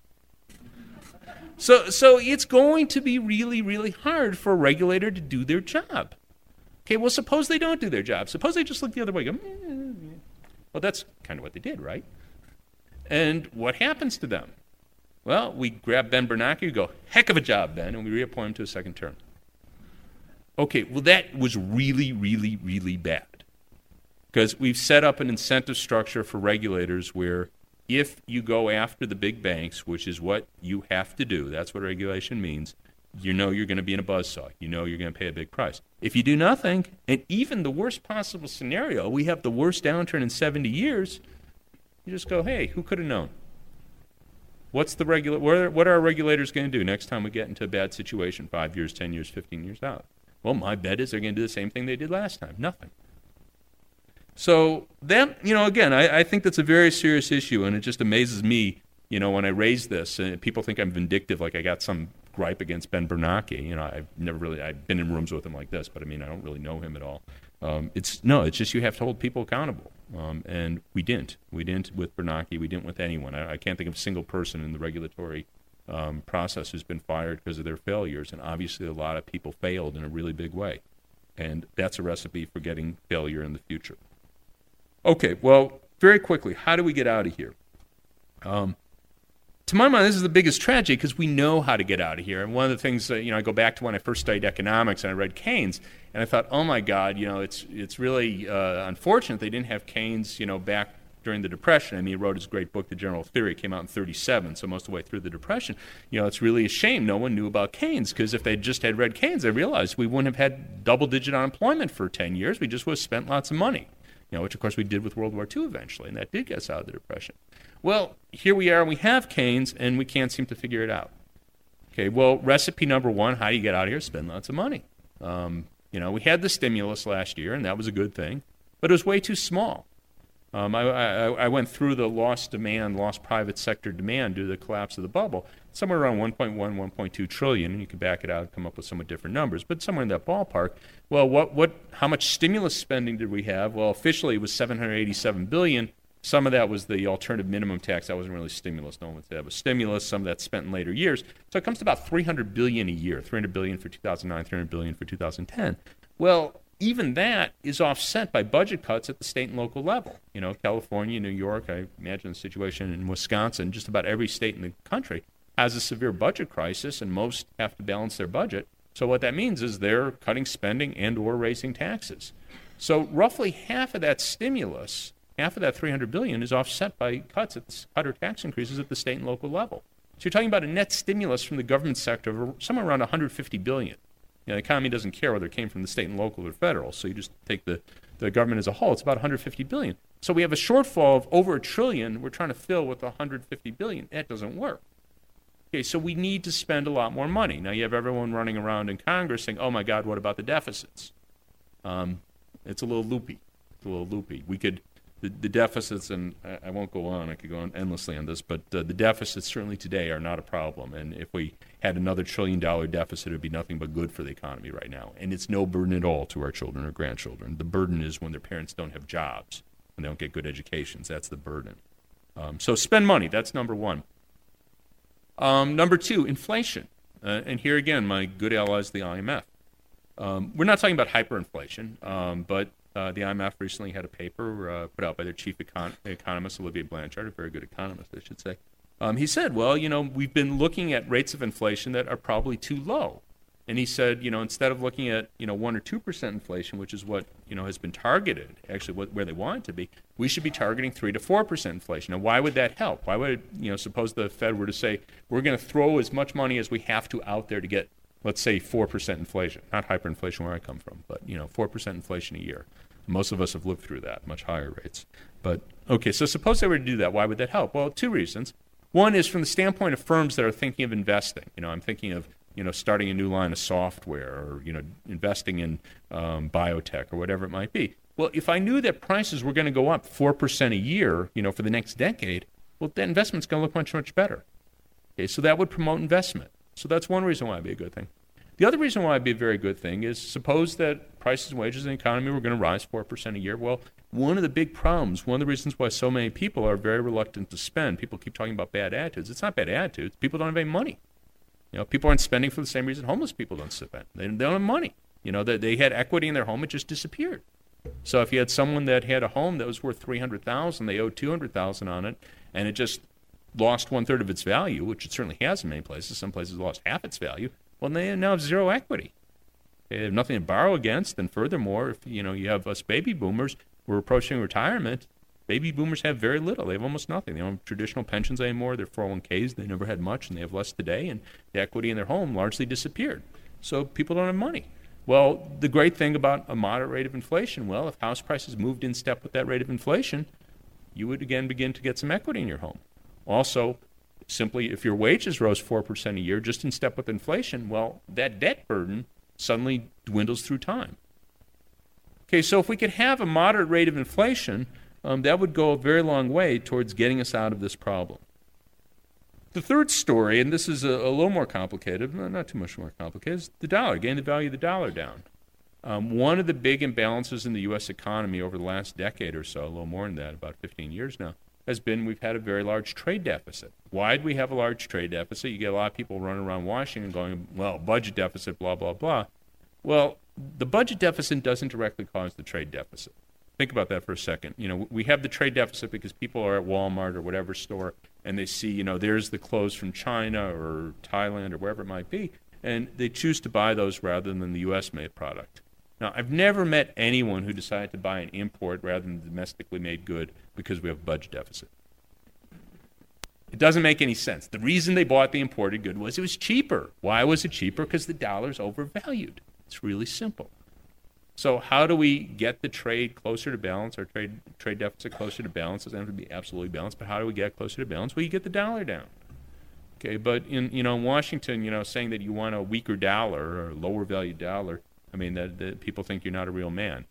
So it's going to be really, really hard for a regulator to do their job. Okay, well, suppose they don't do their job. Suppose they just look the other way. Go, well, that's kind of what they did, right? And what happens to them? Well, we grab Ben Bernanke, we go, heck of a job, Ben, and we reappoint him to a second term. Okay, well, that was really, really, really bad. Because we've set up an incentive structure for regulators where if you go after the big banks, which is what you have to do, that's what regulation means, you're going to be in a buzzsaw. You're going to pay a big price. If you do nothing, and even the worst possible scenario, we have the worst downturn in 70 years, you just go, hey, who could have known? What are our regulators going to do next time we get into a bad situation 5 years, 10 years, 15 years out? Well, my bet is they're going to do the same thing they did last time, nothing. So then, again, I think that's a very serious issue, and it just amazes me, when I raise this, and people think I'm vindictive, like I got some gripe against Ben Bernanke. I've been in rooms with him like this, but I don't really know him at all. It's just you have to hold people accountable, and we didn't. We didn't with Bernanke. We didn't with anyone. I can't think of a single person in the regulatory process who's been fired because of their failures, and obviously a lot of people failed in a really big way, and that's a recipe for getting failure in the future. Okay, well, very quickly, how do we get out of here? To my mind, this is the biggest tragedy because we know how to get out of here. And one of the things, I go back to when I first studied economics and I read Keynes, and I thought, oh my God, it's really unfortunate they didn't have Keynes, back during the Depression. He wrote his great book, The General Theory. It came out in 1937, so most of the way through the Depression. It's really a shame no one knew about Keynes because if they just had read Keynes, they realized we wouldn't have had double-digit unemployment for 10 years. We just would have spent lots of money. Which, of course, we did with World War II eventually, and that did get us out of the Depression. Well, here we are, we have Keynes, and we can't seem to figure it out. Okay, well, recipe number one, how do you get out of here? Spend lots of money. We had the stimulus last year, and that was a good thing, but it was way too small. I went through the lost private sector demand due to the collapse of the bubble, somewhere around 1.1, 1.2 trillion, and you can back it out and come up with somewhat different numbers, but somewhere in that ballpark. Well, how much stimulus spending did we have? Well, officially it was $787 billion. Some of that was the alternative minimum tax. That wasn't really stimulus. No one would say that was stimulus. Some of that's spent in later years. So it comes to about $300 billion a year, $300 billion for 2009, $300 billion for 2010. Well, even that is offset by budget cuts at the state and local level. California, New York, I imagine the situation in Wisconsin, just about every state in the country has a severe budget crisis, and most have to balance their budget. So what that means is they're cutting spending and or raising taxes. So roughly half of that stimulus, half of that $300 billion, is offset by cuts or tax increases at the state and local level. So you're talking about a net stimulus from the government sector of somewhere around $150 billion. The economy doesn't care whether it came from the state and local or federal, so you just take the government as a whole. It's about $150 billion. So we have a shortfall of over $1 trillion we're trying to fill with $150 billion. That doesn't work. Okay, so we need to spend a lot more money. Now you have everyone running around in Congress saying, oh my God, what about the deficits? It's a little loopy. We could, the deficits, and I won't go on, I could go on endlessly on this, but the deficits certainly today are not a problem. And if we had another $1 trillion deficit, it would be nothing but good for the economy right now. And it's no burden at all to our children or grandchildren. The burden is when their parents don't have jobs, when they don't get good educations. That's the burden. So spend money. That's number one. Number two, inflation. And here again, my good ally is the IMF. We're not talking about hyperinflation, but the IMF recently had a paper put out by their chief economist, Olivier Blanchard, a very good economist, I should say. He said, well, we've been looking at rates of inflation that are probably too low. And he said, instead of looking at, 1 or 2% inflation, which is what, has been targeted, actually where they want it to be, we should be targeting 3 to 4% inflation. Now, why would that help? Why would, suppose the Fed were to say, we're going to throw as much money as we have to out there to get, let's say, 4% inflation, not hyperinflation where I come from, but, 4% inflation a year. Most of us have lived through that, much higher rates. But, okay, so suppose they were to do that. Why would that help? Well, two reasons. One is from the standpoint of firms that are thinking of investing. I'm thinking of, starting a new line of software or, investing in biotech or whatever it might be. Well, if I knew that prices were going to go up 4% a year, for the next decade, well, that investment's going to look much, much better. Okay, so that would promote investment. So that's one reason why it'd be a good thing. The other reason why it'd be a very good thing is suppose that prices and wages in the economy were going to rise 4% a year. Well, one of the big problems, one of the reasons why so many people are very reluctant to spend, people keep talking about bad attitudes. It's not bad attitudes. People don't have any money. People aren't spending for the same reason homeless people don't spend. They don't have money. They had equity in their home, it just disappeared. So if you had someone that had a home that was worth $300,000, they owed $200,000 on it, and it just lost 1/3 of its value, which it certainly has in many places. Some places lost half its value. Well, they now have zero equity. They have nothing to borrow against, and furthermore, if you have us baby boomers, we're approaching retirement. Baby boomers have very little. They have almost nothing. They don't have traditional pensions anymore. Their 401ks, they never had much, and they have less today, and the equity in their home largely disappeared. So people don't have money. Well, the great thing about a moderate rate of inflation, well, if house prices moved in step with that rate of inflation, you would again begin to get some equity in your home. Also, simply, if your wages rose 4% a year just in step with inflation, well, that debt burden suddenly dwindles through time. Okay, so if we could have a moderate rate of inflation, that would go a very long way towards getting us out of this problem. The third story, and this is a little more complicated, not too much more complicated, is the dollar, getting the value of the dollar down. One of the big imbalances in the U.S. economy over the last decade or so, a little more than that, about 15 years now, has been we've had a very large trade deficit. Why do we have a large trade deficit? You get a lot of people running around Washington going, well, budget deficit, blah, blah, blah. Well, the budget deficit doesn't directly cause the trade deficit. Think about that for a second. We have the trade deficit because people are at Walmart or whatever store and they see, there's the clothes from China or Thailand or wherever it might be, and they choose to buy those rather than the U.S.-made product. Now, I've never met anyone who decided to buy an import rather than a domestically made good because we have a budget deficit. It doesn't make any sense. The reason they bought the imported good was it was cheaper. Why was it cheaper? Because the dollar's overvalued. It's really simple. So how do we get the trade closer to balance, our trade deficit closer to balance? It doesn't have to be absolutely balanced, but how do we get closer to balance? Well, you get the dollar down. Okay, but in Washington, saying that you want a weaker dollar or a lower value dollar, I mean, that people think you're not a real man.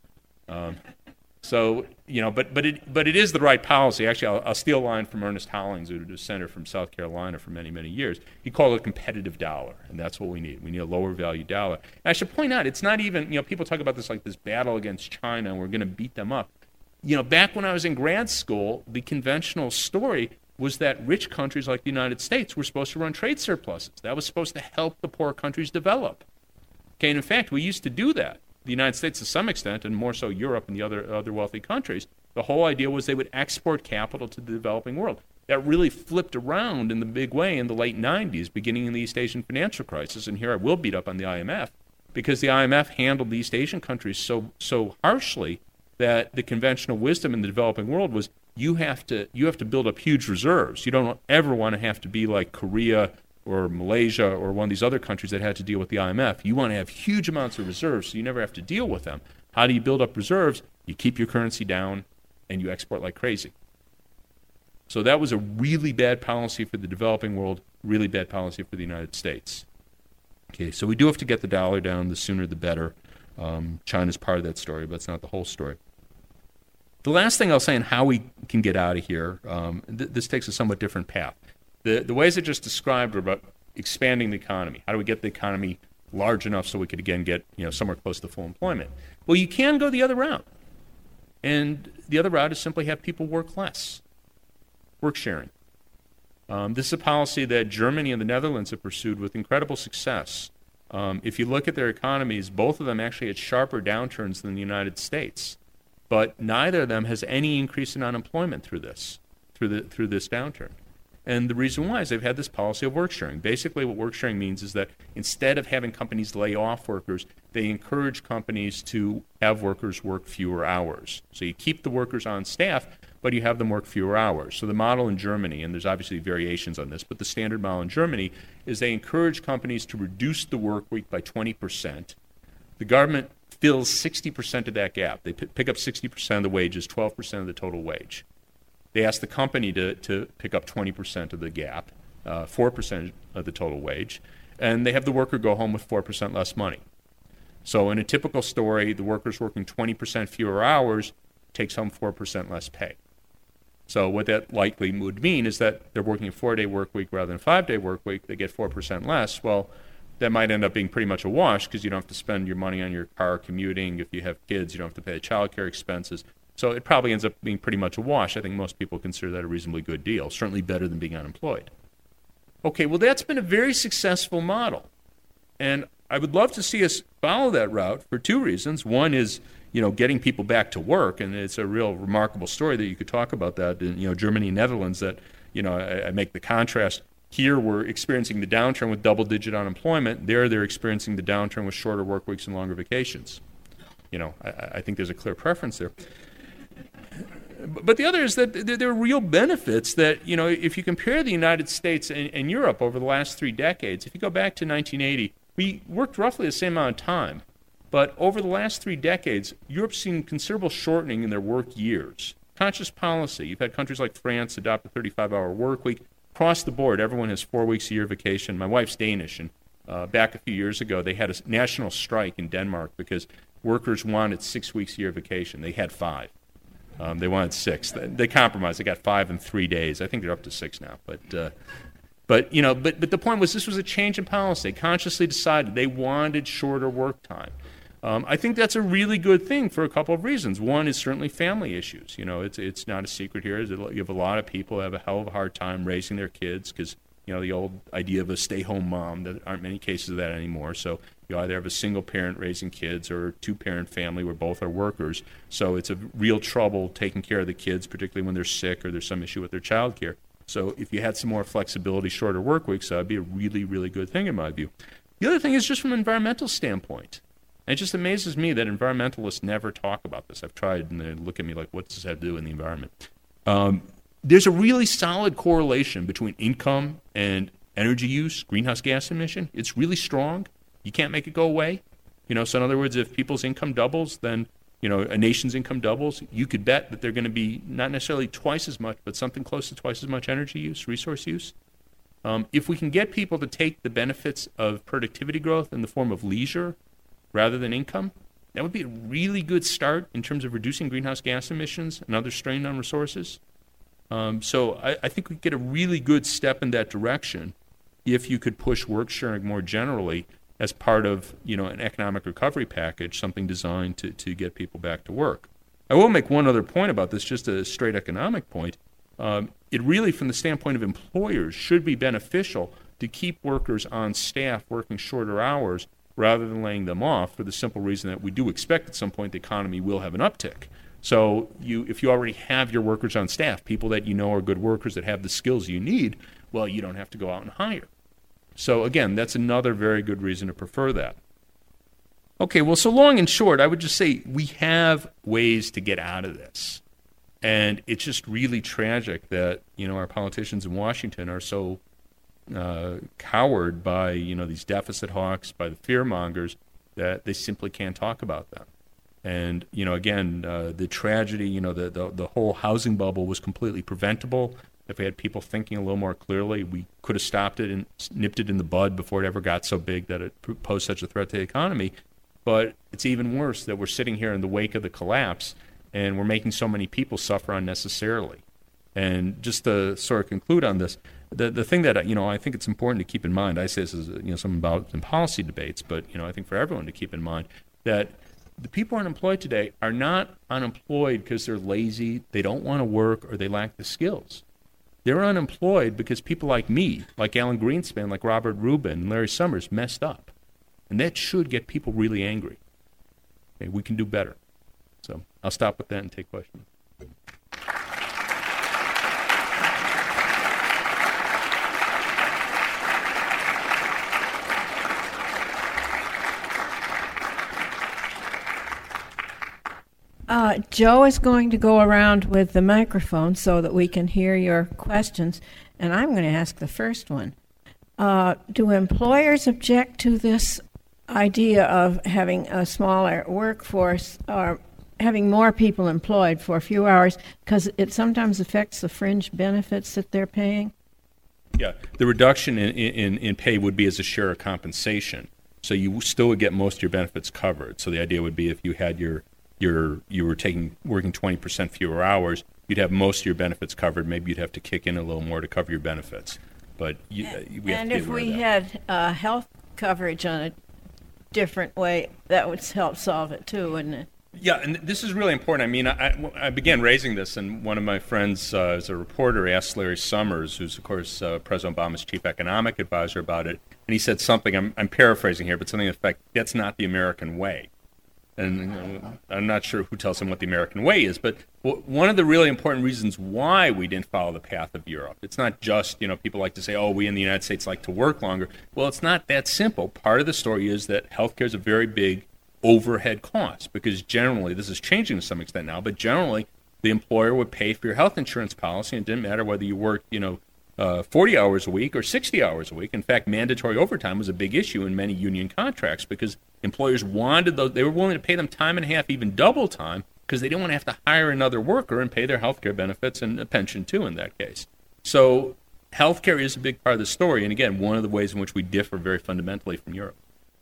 So, but it is the right policy. Actually, I'll steal a line from Ernest Hollings, who was a senator from South Carolina for many, many years. He called it a competitive dollar, and that's what we need. We need a lower value dollar. And I should point out, it's not even, people talk about this like this battle against China, and we're going to beat them up. back when I was in grad school, the conventional story was that rich countries like the United States were supposed to run trade surpluses. That was supposed to help the poor countries develop. Okay, and in fact, we used to do that. The United States to some extent, and more so Europe and the other wealthy countries, the whole idea was they would export capital to the developing world. That really flipped around in the big way in the late 90s, beginning in the East Asian financial crisis. And here I will beat up on the IMF, because the IMF handled the East Asian countries so harshly that the conventional wisdom in the developing world was you have to build up huge reserves. You don't ever want to have to be like Korea or Malaysia or one of these other countries that had to deal with the IMF. You want to have huge amounts of reserves so you never have to deal with them. How do you build up reserves? You keep your currency down and you export like crazy. So that was a really bad policy for the developing world, really bad policy for the United States. Okay, so we do have to get the dollar down. The sooner the better. China's part of that story, but it's not the whole story. The last thing I'll say on how we can get out of here, this takes a somewhat different path. The ways I just described are about expanding the economy. How do we get the economy large enough so we could again get somewhere close to full employment? Well, you can go the other route. And the other route is simply have people work less. Work sharing. This is a policy that Germany and the Netherlands have pursued with incredible success. If you look at their economies, both of them actually had sharper downturns than the United States. But neither of them has any increase in unemployment through this downturn. And the reason why is they've had this policy of work sharing. Basically what work sharing means is that instead of having companies lay off workers, they encourage companies to have workers work fewer hours. So you keep the workers on staff, but you have them work fewer hours. So the model in Germany, and there's obviously variations on this, but the standard model in Germany is they encourage companies to reduce the work week by 20%. The government fills 60% of that gap. They pick up 60% of the wages, 12% of the total wage. They ask the company to pick up 20% of the gap, 4% of the total wage, and they have the worker go home with 4% less money. So in a typical story, the worker's working 20% fewer hours, takes home 4% less pay. So what that likely would mean is that they're working a 4-day work week rather than a 5-day work week, they get 4% less. Well, that might end up being pretty much a wash because you don't have to spend your money on your car commuting. If you have kids, you don't have to pay the child care expenses. So it probably ends up being pretty much a wash. I think most people consider that a reasonably good deal, certainly better than being unemployed. Okay, well, that's been a very successful model. And I would love to see us follow that route for two reasons. One is, getting people back to work, and it's a real remarkable story that you could talk about that in, Germany and Netherlands that, I make the contrast. Here we're experiencing the downturn with double-digit unemployment. There they're experiencing the downturn with shorter work weeks and longer vacations. I think there's a clear preference there. But the other is that there are real benefits that, if you compare the United States and Europe over the last 3 decades, if you go back to 1980, we worked roughly the same amount of time. But over the last 3 decades, Europe's seen considerable shortening in their work years. Conscious policy. You've had countries like France adopt a 35-hour work week. Across the board, everyone has 4 weeks a year vacation. My wife's Danish, and back a few years ago, they had a national strike in Denmark because workers wanted 6 weeks a year vacation. They had 5. They wanted 6. They compromised. They got 5 in 3 days. I think they're up to 6 now. But the point was this was a change in policy. They consciously decided they wanted shorter work time. I think that's a really good thing for a couple of reasons. One is certainly family issues. It's not a secret here. You have a lot of people who have a hell of a hard time raising their kids because, the old idea of a stay-home mom, there aren't many cases of that anymore. So you either have a single parent raising kids or a 2-parent family where both are workers. So it's a real trouble taking care of the kids, particularly when they're sick or there's some issue with their child care. So if you had some more flexibility, shorter work weeks, that would be a really, really good thing in my view. The other thing is just from an environmental standpoint. And it just amazes me that environmentalists never talk about this. I've tried, and they look at me like, what does this have to do with the environment? There's a really solid correlation between income and energy use, greenhouse gas emission. It's really strong. You can't make it go away. So in other words, if people's income doubles, then, a nation's income doubles. You could bet that they're going to be not necessarily twice as much, but something close to twice as much energy use, resource use. If we can get people to take the benefits of productivity growth in the form of leisure rather than income, that would be a really good start in terms of reducing greenhouse gas emissions and other strain on resources. So I think we get a really good step in that direction if you could push work sharing more generally as part of an economic recovery package, something designed to get people back to work. I will make one other point about this, just a straight economic point. It really, from the standpoint of employers, should be beneficial to keep workers on staff working shorter hours rather than laying them off, for the simple reason that we do expect at some point the economy will have an uptick. So if you already have your workers on staff, people that you know are good workers that have the skills you need, well, you don't have to go out and hire. So again, that's another very good reason to prefer that. Okay, well, so long and short, I would just say we have ways to get out of this. And it's just really tragic that, our politicians in Washington are so cowed by, these deficit hawks, by the fear mongers, that they simply can't talk about them. And, again, the tragedy, the whole housing bubble was completely preventable. If we had people thinking a little more clearly, we could have stopped it and nipped it in the bud before it ever got so big that it posed such a threat to the economy. But it's even worse that we're sitting here in the wake of the collapse and we're making so many people suffer unnecessarily. And just to sort of conclude on this, the thing that I think it's important to keep in mind, I say this is something about in policy debates, but I think for everyone to keep in mind that the people unemployed today are not unemployed because they're lazy, they don't want to work, or they lack the skills. They're unemployed because people like me, like Alan Greenspan, like Robert Rubin, and Larry Summers messed up. And that should get people really angry. Okay, we can do better. So I'll stop with that and take questions. Joe is going to go around with the microphone so that we can hear your questions, and I'm going to ask the first one. Do employers object to this idea of having a smaller workforce or having more people employed for a few hours because it sometimes affects the fringe benefits that they're paying? Yeah, the reduction in pay would be as a share of compensation, so you still would get most of your benefits covered. So the idea would be if you had you were working 20% fewer hours, you'd have most of your benefits covered. Maybe you'd have to kick in a little more to cover your benefits. But we have to be aware of that. And if we had health coverage on a different way, that would help solve it too, wouldn't it? Yeah, and this is really important. I mean, I began raising this, and one of my friends, as a reporter, asked Larry Summers, who's, of course, President Obama's chief economic advisor, about it. And he said something, I'm paraphrasing here, but something in effect, that's not the American way. And I'm not sure who tells him what the American way is, but one of the really important reasons why we didn't follow the path of Europe, it's not just, people like to say, oh, we in the United States like to work longer. Well, it's not that simple. Part of the story is that healthcare is a very big overhead cost, because generally, this is changing to some extent now, but generally the employer would pay for your health insurance policy, and it didn't matter whether you worked, 40 hours a week or 60 hours a week. In fact, mandatory overtime was a big issue in many union contracts because employers wanted those. They were willing to pay them time and a half, even double time, because they didn't want to have to hire another worker and pay their health care benefits and a pension too in that case. So healthcare is a big part of the story, and again, one of the ways in which we differ very fundamentally from Europe.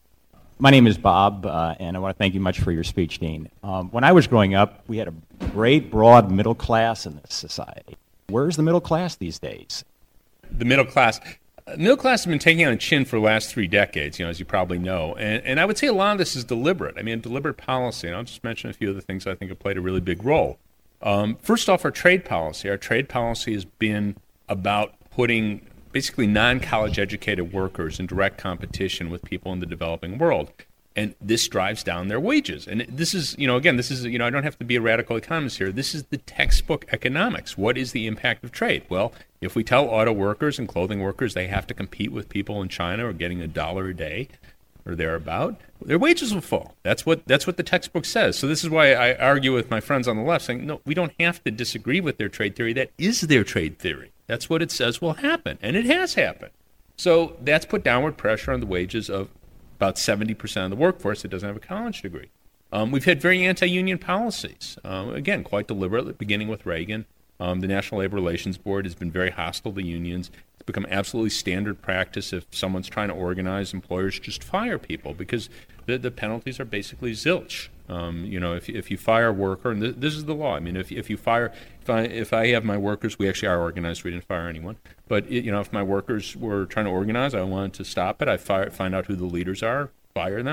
My name is Bob, and I want to thank you much for your speech, Dean. When I was growing up, we had a great, broad middle class in this society. Where's the middle class these days? The middle class has been taking on a chin for the last 3 decades, as you probably know. And I would say a lot of this is deliberate. I mean, deliberate policy. And I'll just mention a few of the things I think have played a really big role. First off, our trade policy. Our trade policy has been about putting basically non-college educated workers in direct competition with people in the developing world. And this drives down their wages. And this is, again, this is, I don't have to be a radical economist here. This is the textbook economics. What is the impact of trade? Well, if we tell auto workers and clothing workers they have to compete with people in China or getting $1 a day or thereabout, their wages will fall. That's what the textbook says. So this is why I argue with my friends on the left, saying, no, we don't have to disagree with their trade theory. That is their trade theory. That's what it says will happen. And it has happened. So that's put downward pressure on the wages of about 70% of the workforce that doesn't have a college degree. We've had very anti-union policies, again, quite deliberately, beginning with Reagan. The National Labor Relations Board has been very hostile to unions. It's become absolutely standard practice if someone's trying to organize, employers just fire people because the penalties are basically zilch. If you fire a worker, and this is the law. I mean, if I have my workers, we actually are organized. We didn't fire anyone. But if my workers were trying to organize, I wanted to stop it. I find out who the leaders are, fire them,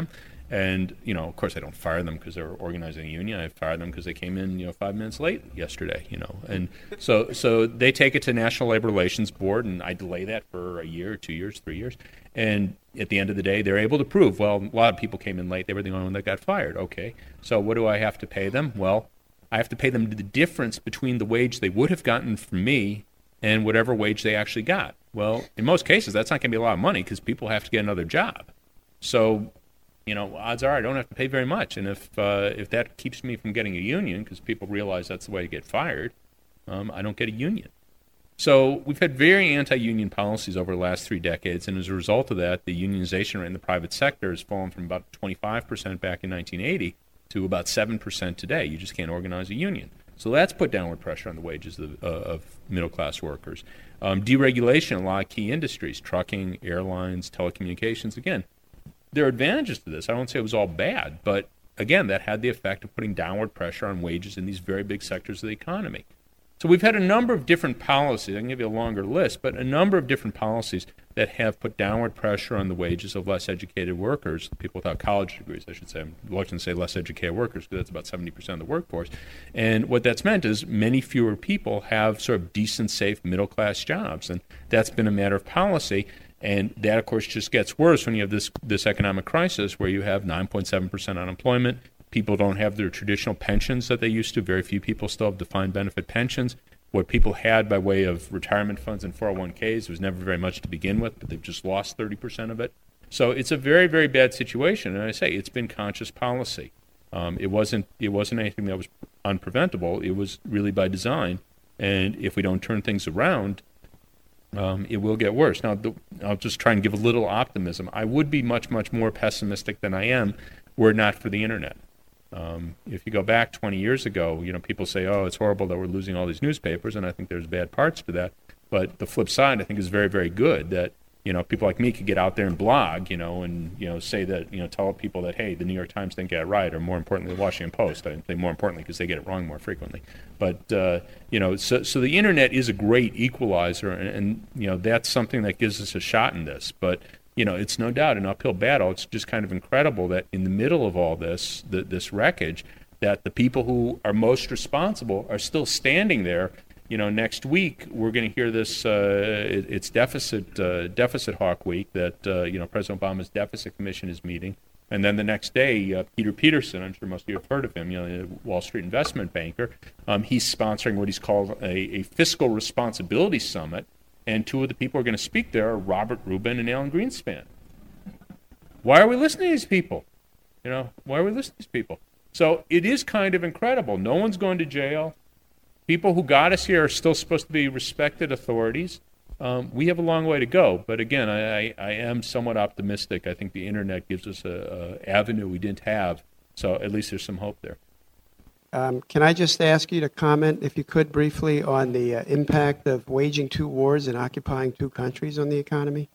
And, of course, I don't fire them because they're organizing a union. I fire them because they came in, 5 minutes late yesterday, And so they take it to National Labor Relations Board, and I delay that for a year, 2 years, 3 years. And at the end of the day, they're able to prove, well, a lot of people came in late. They were the only one that got fired. Okay, so what do I have to pay them? Well, I have to pay them the difference between the wage they would have gotten from me and whatever wage they actually got. Well, in most cases, that's not going to be a lot of money because people have to get another job. So, odds are I don't have to pay very much. And if that keeps me from getting a union, because people realize that's the way to get fired, I don't get a union. So we've had very anti-union policies over the last 3 decades, and as a result of that, the unionization rate in the private sector has fallen from about 25% back in 1980 to about 7% today. You just can't organize a union. So that's put downward pressure on the wages of middle-class workers. Deregulation in a lot of key industries, trucking, airlines, telecommunications, again, there are advantages to this. I won't say it was all bad, but again, that had the effect of putting downward pressure on wages in these very big sectors of the economy. So we've had a number of different policies. I can give you a longer list, but a number of different policies that have put downward pressure on the wages of less educated workers, people without college degrees, I should say. I'm reluctant to say less educated workers because that's about 70% of the workforce. And what that's meant is many fewer people have sort of decent, safe, middle-class jobs. And that's been a matter of policy. And that, of course, just gets worse when you have this economic crisis where you have 9.7% unemployment. People don't have their traditional pensions that they used to. Very few people still have defined benefit pensions. What people had by way of retirement funds and 401ks was never very much to begin with, but they've just lost 30% of it. So it's a very, very bad situation. And I say it's been conscious policy. It wasn't anything that was unpreventable. It was really by design. And if we don't turn things around, it will get worse. Now, I'll just try and give a little optimism. I would be much, much more pessimistic than I am were it not for the Internet. If you go back 20 years ago, people say, oh, it's horrible that we're losing all these newspapers, and I think there's bad parts to that. But the flip side, I think, is very, very good that, people like me could get out there and blog, and, say that, tell people that, hey, the New York Times didn't get it right, or more importantly, the Washington Post. I think more importantly because they get it wrong more frequently. But, so the Internet is a great equalizer, and that's something that gives us a shot in this. But it's no doubt an uphill battle. It's just kind of incredible that in the middle of all this, this wreckage, that the people who are most responsible are still standing there. Next week we're going to hear this. It's deficit hawk week that President Obama's deficit commission is meeting, and then the next day Peter Peterson, I'm sure most of you have heard of him, the Wall Street investment banker, he's sponsoring what he's called a fiscal responsibility summit. And 2 of the people who are going to speak there are Robert Rubin and Alan Greenspan. Why are we listening to these people? Why are we listening to these people? So it is kind of incredible. No one's going to jail. People who got us here are still supposed to be respected authorities. We have a long way to go. But again, I am somewhat optimistic. I think the Internet gives us an avenue we didn't have. So at least there's some hope there. Can I just ask you to comment, if you could, briefly on the impact of waging 2 wars and occupying 2 countries on the economy?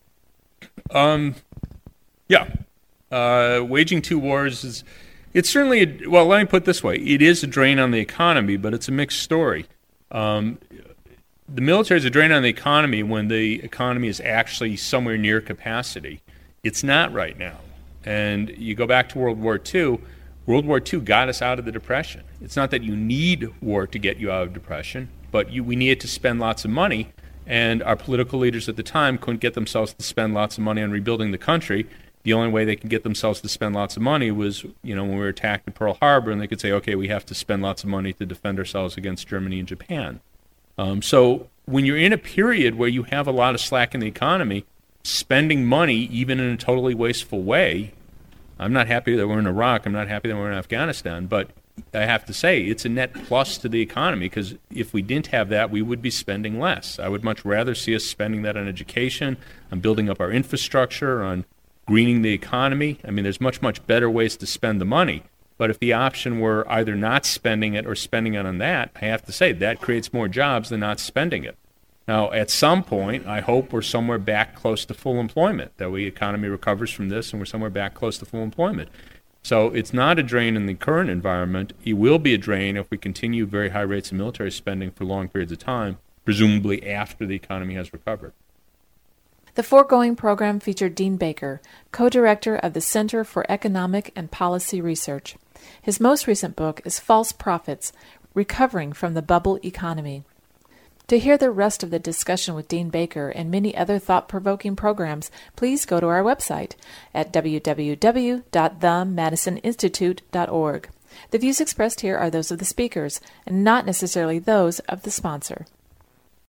Waging 2 wars it's certainly, well, let me put it this way. It is a drain on the economy, but it's a mixed story. The military is a drain on the economy when the economy is actually somewhere near capacity. It's not right now. And you go back to World War II. World War II got us out of the Depression. It's not that you need war to get you out of depression, but we needed to spend lots of money, and our political leaders at the time couldn't get themselves to spend lots of money on rebuilding the country. The only way they could get themselves to spend lots of money was, when we were attacked at Pearl Harbor, and they could say, okay, we have to spend lots of money to defend ourselves against Germany and Japan. So when you're in a period where you have a lot of slack in the economy, spending money, even in a totally wasteful way, I'm not happy that we're in Iraq. I'm not happy that we're in Afghanistan. But I have to say it's a net plus to the economy, because if we didn't have that, we would be spending less. I would much rather see us spending that on education, on building up our infrastructure, on greening the economy. I mean, there's much, much better ways to spend the money. But if the option were either not spending it or spending it on that, I have to say that creates more jobs than not spending it. Now, at some point, I hope we're somewhere back close to full employment, that the economy recovers from this and we're somewhere back close to full employment. So it's not a drain in the current environment. It will be a drain if we continue very high rates of military spending for long periods of time, presumably after the economy has recovered. The foregoing program featured Dean Baker, co-director of the Center for Economic and Policy Research. His most recent book is False Prophets: Recovering from the Bubble Economy. To hear the rest of the discussion with Dean Baker and many other thought-provoking programs, please go to our website at www.themadisoninstitute.org. The views expressed here are those of the speakers and not necessarily those of the sponsor.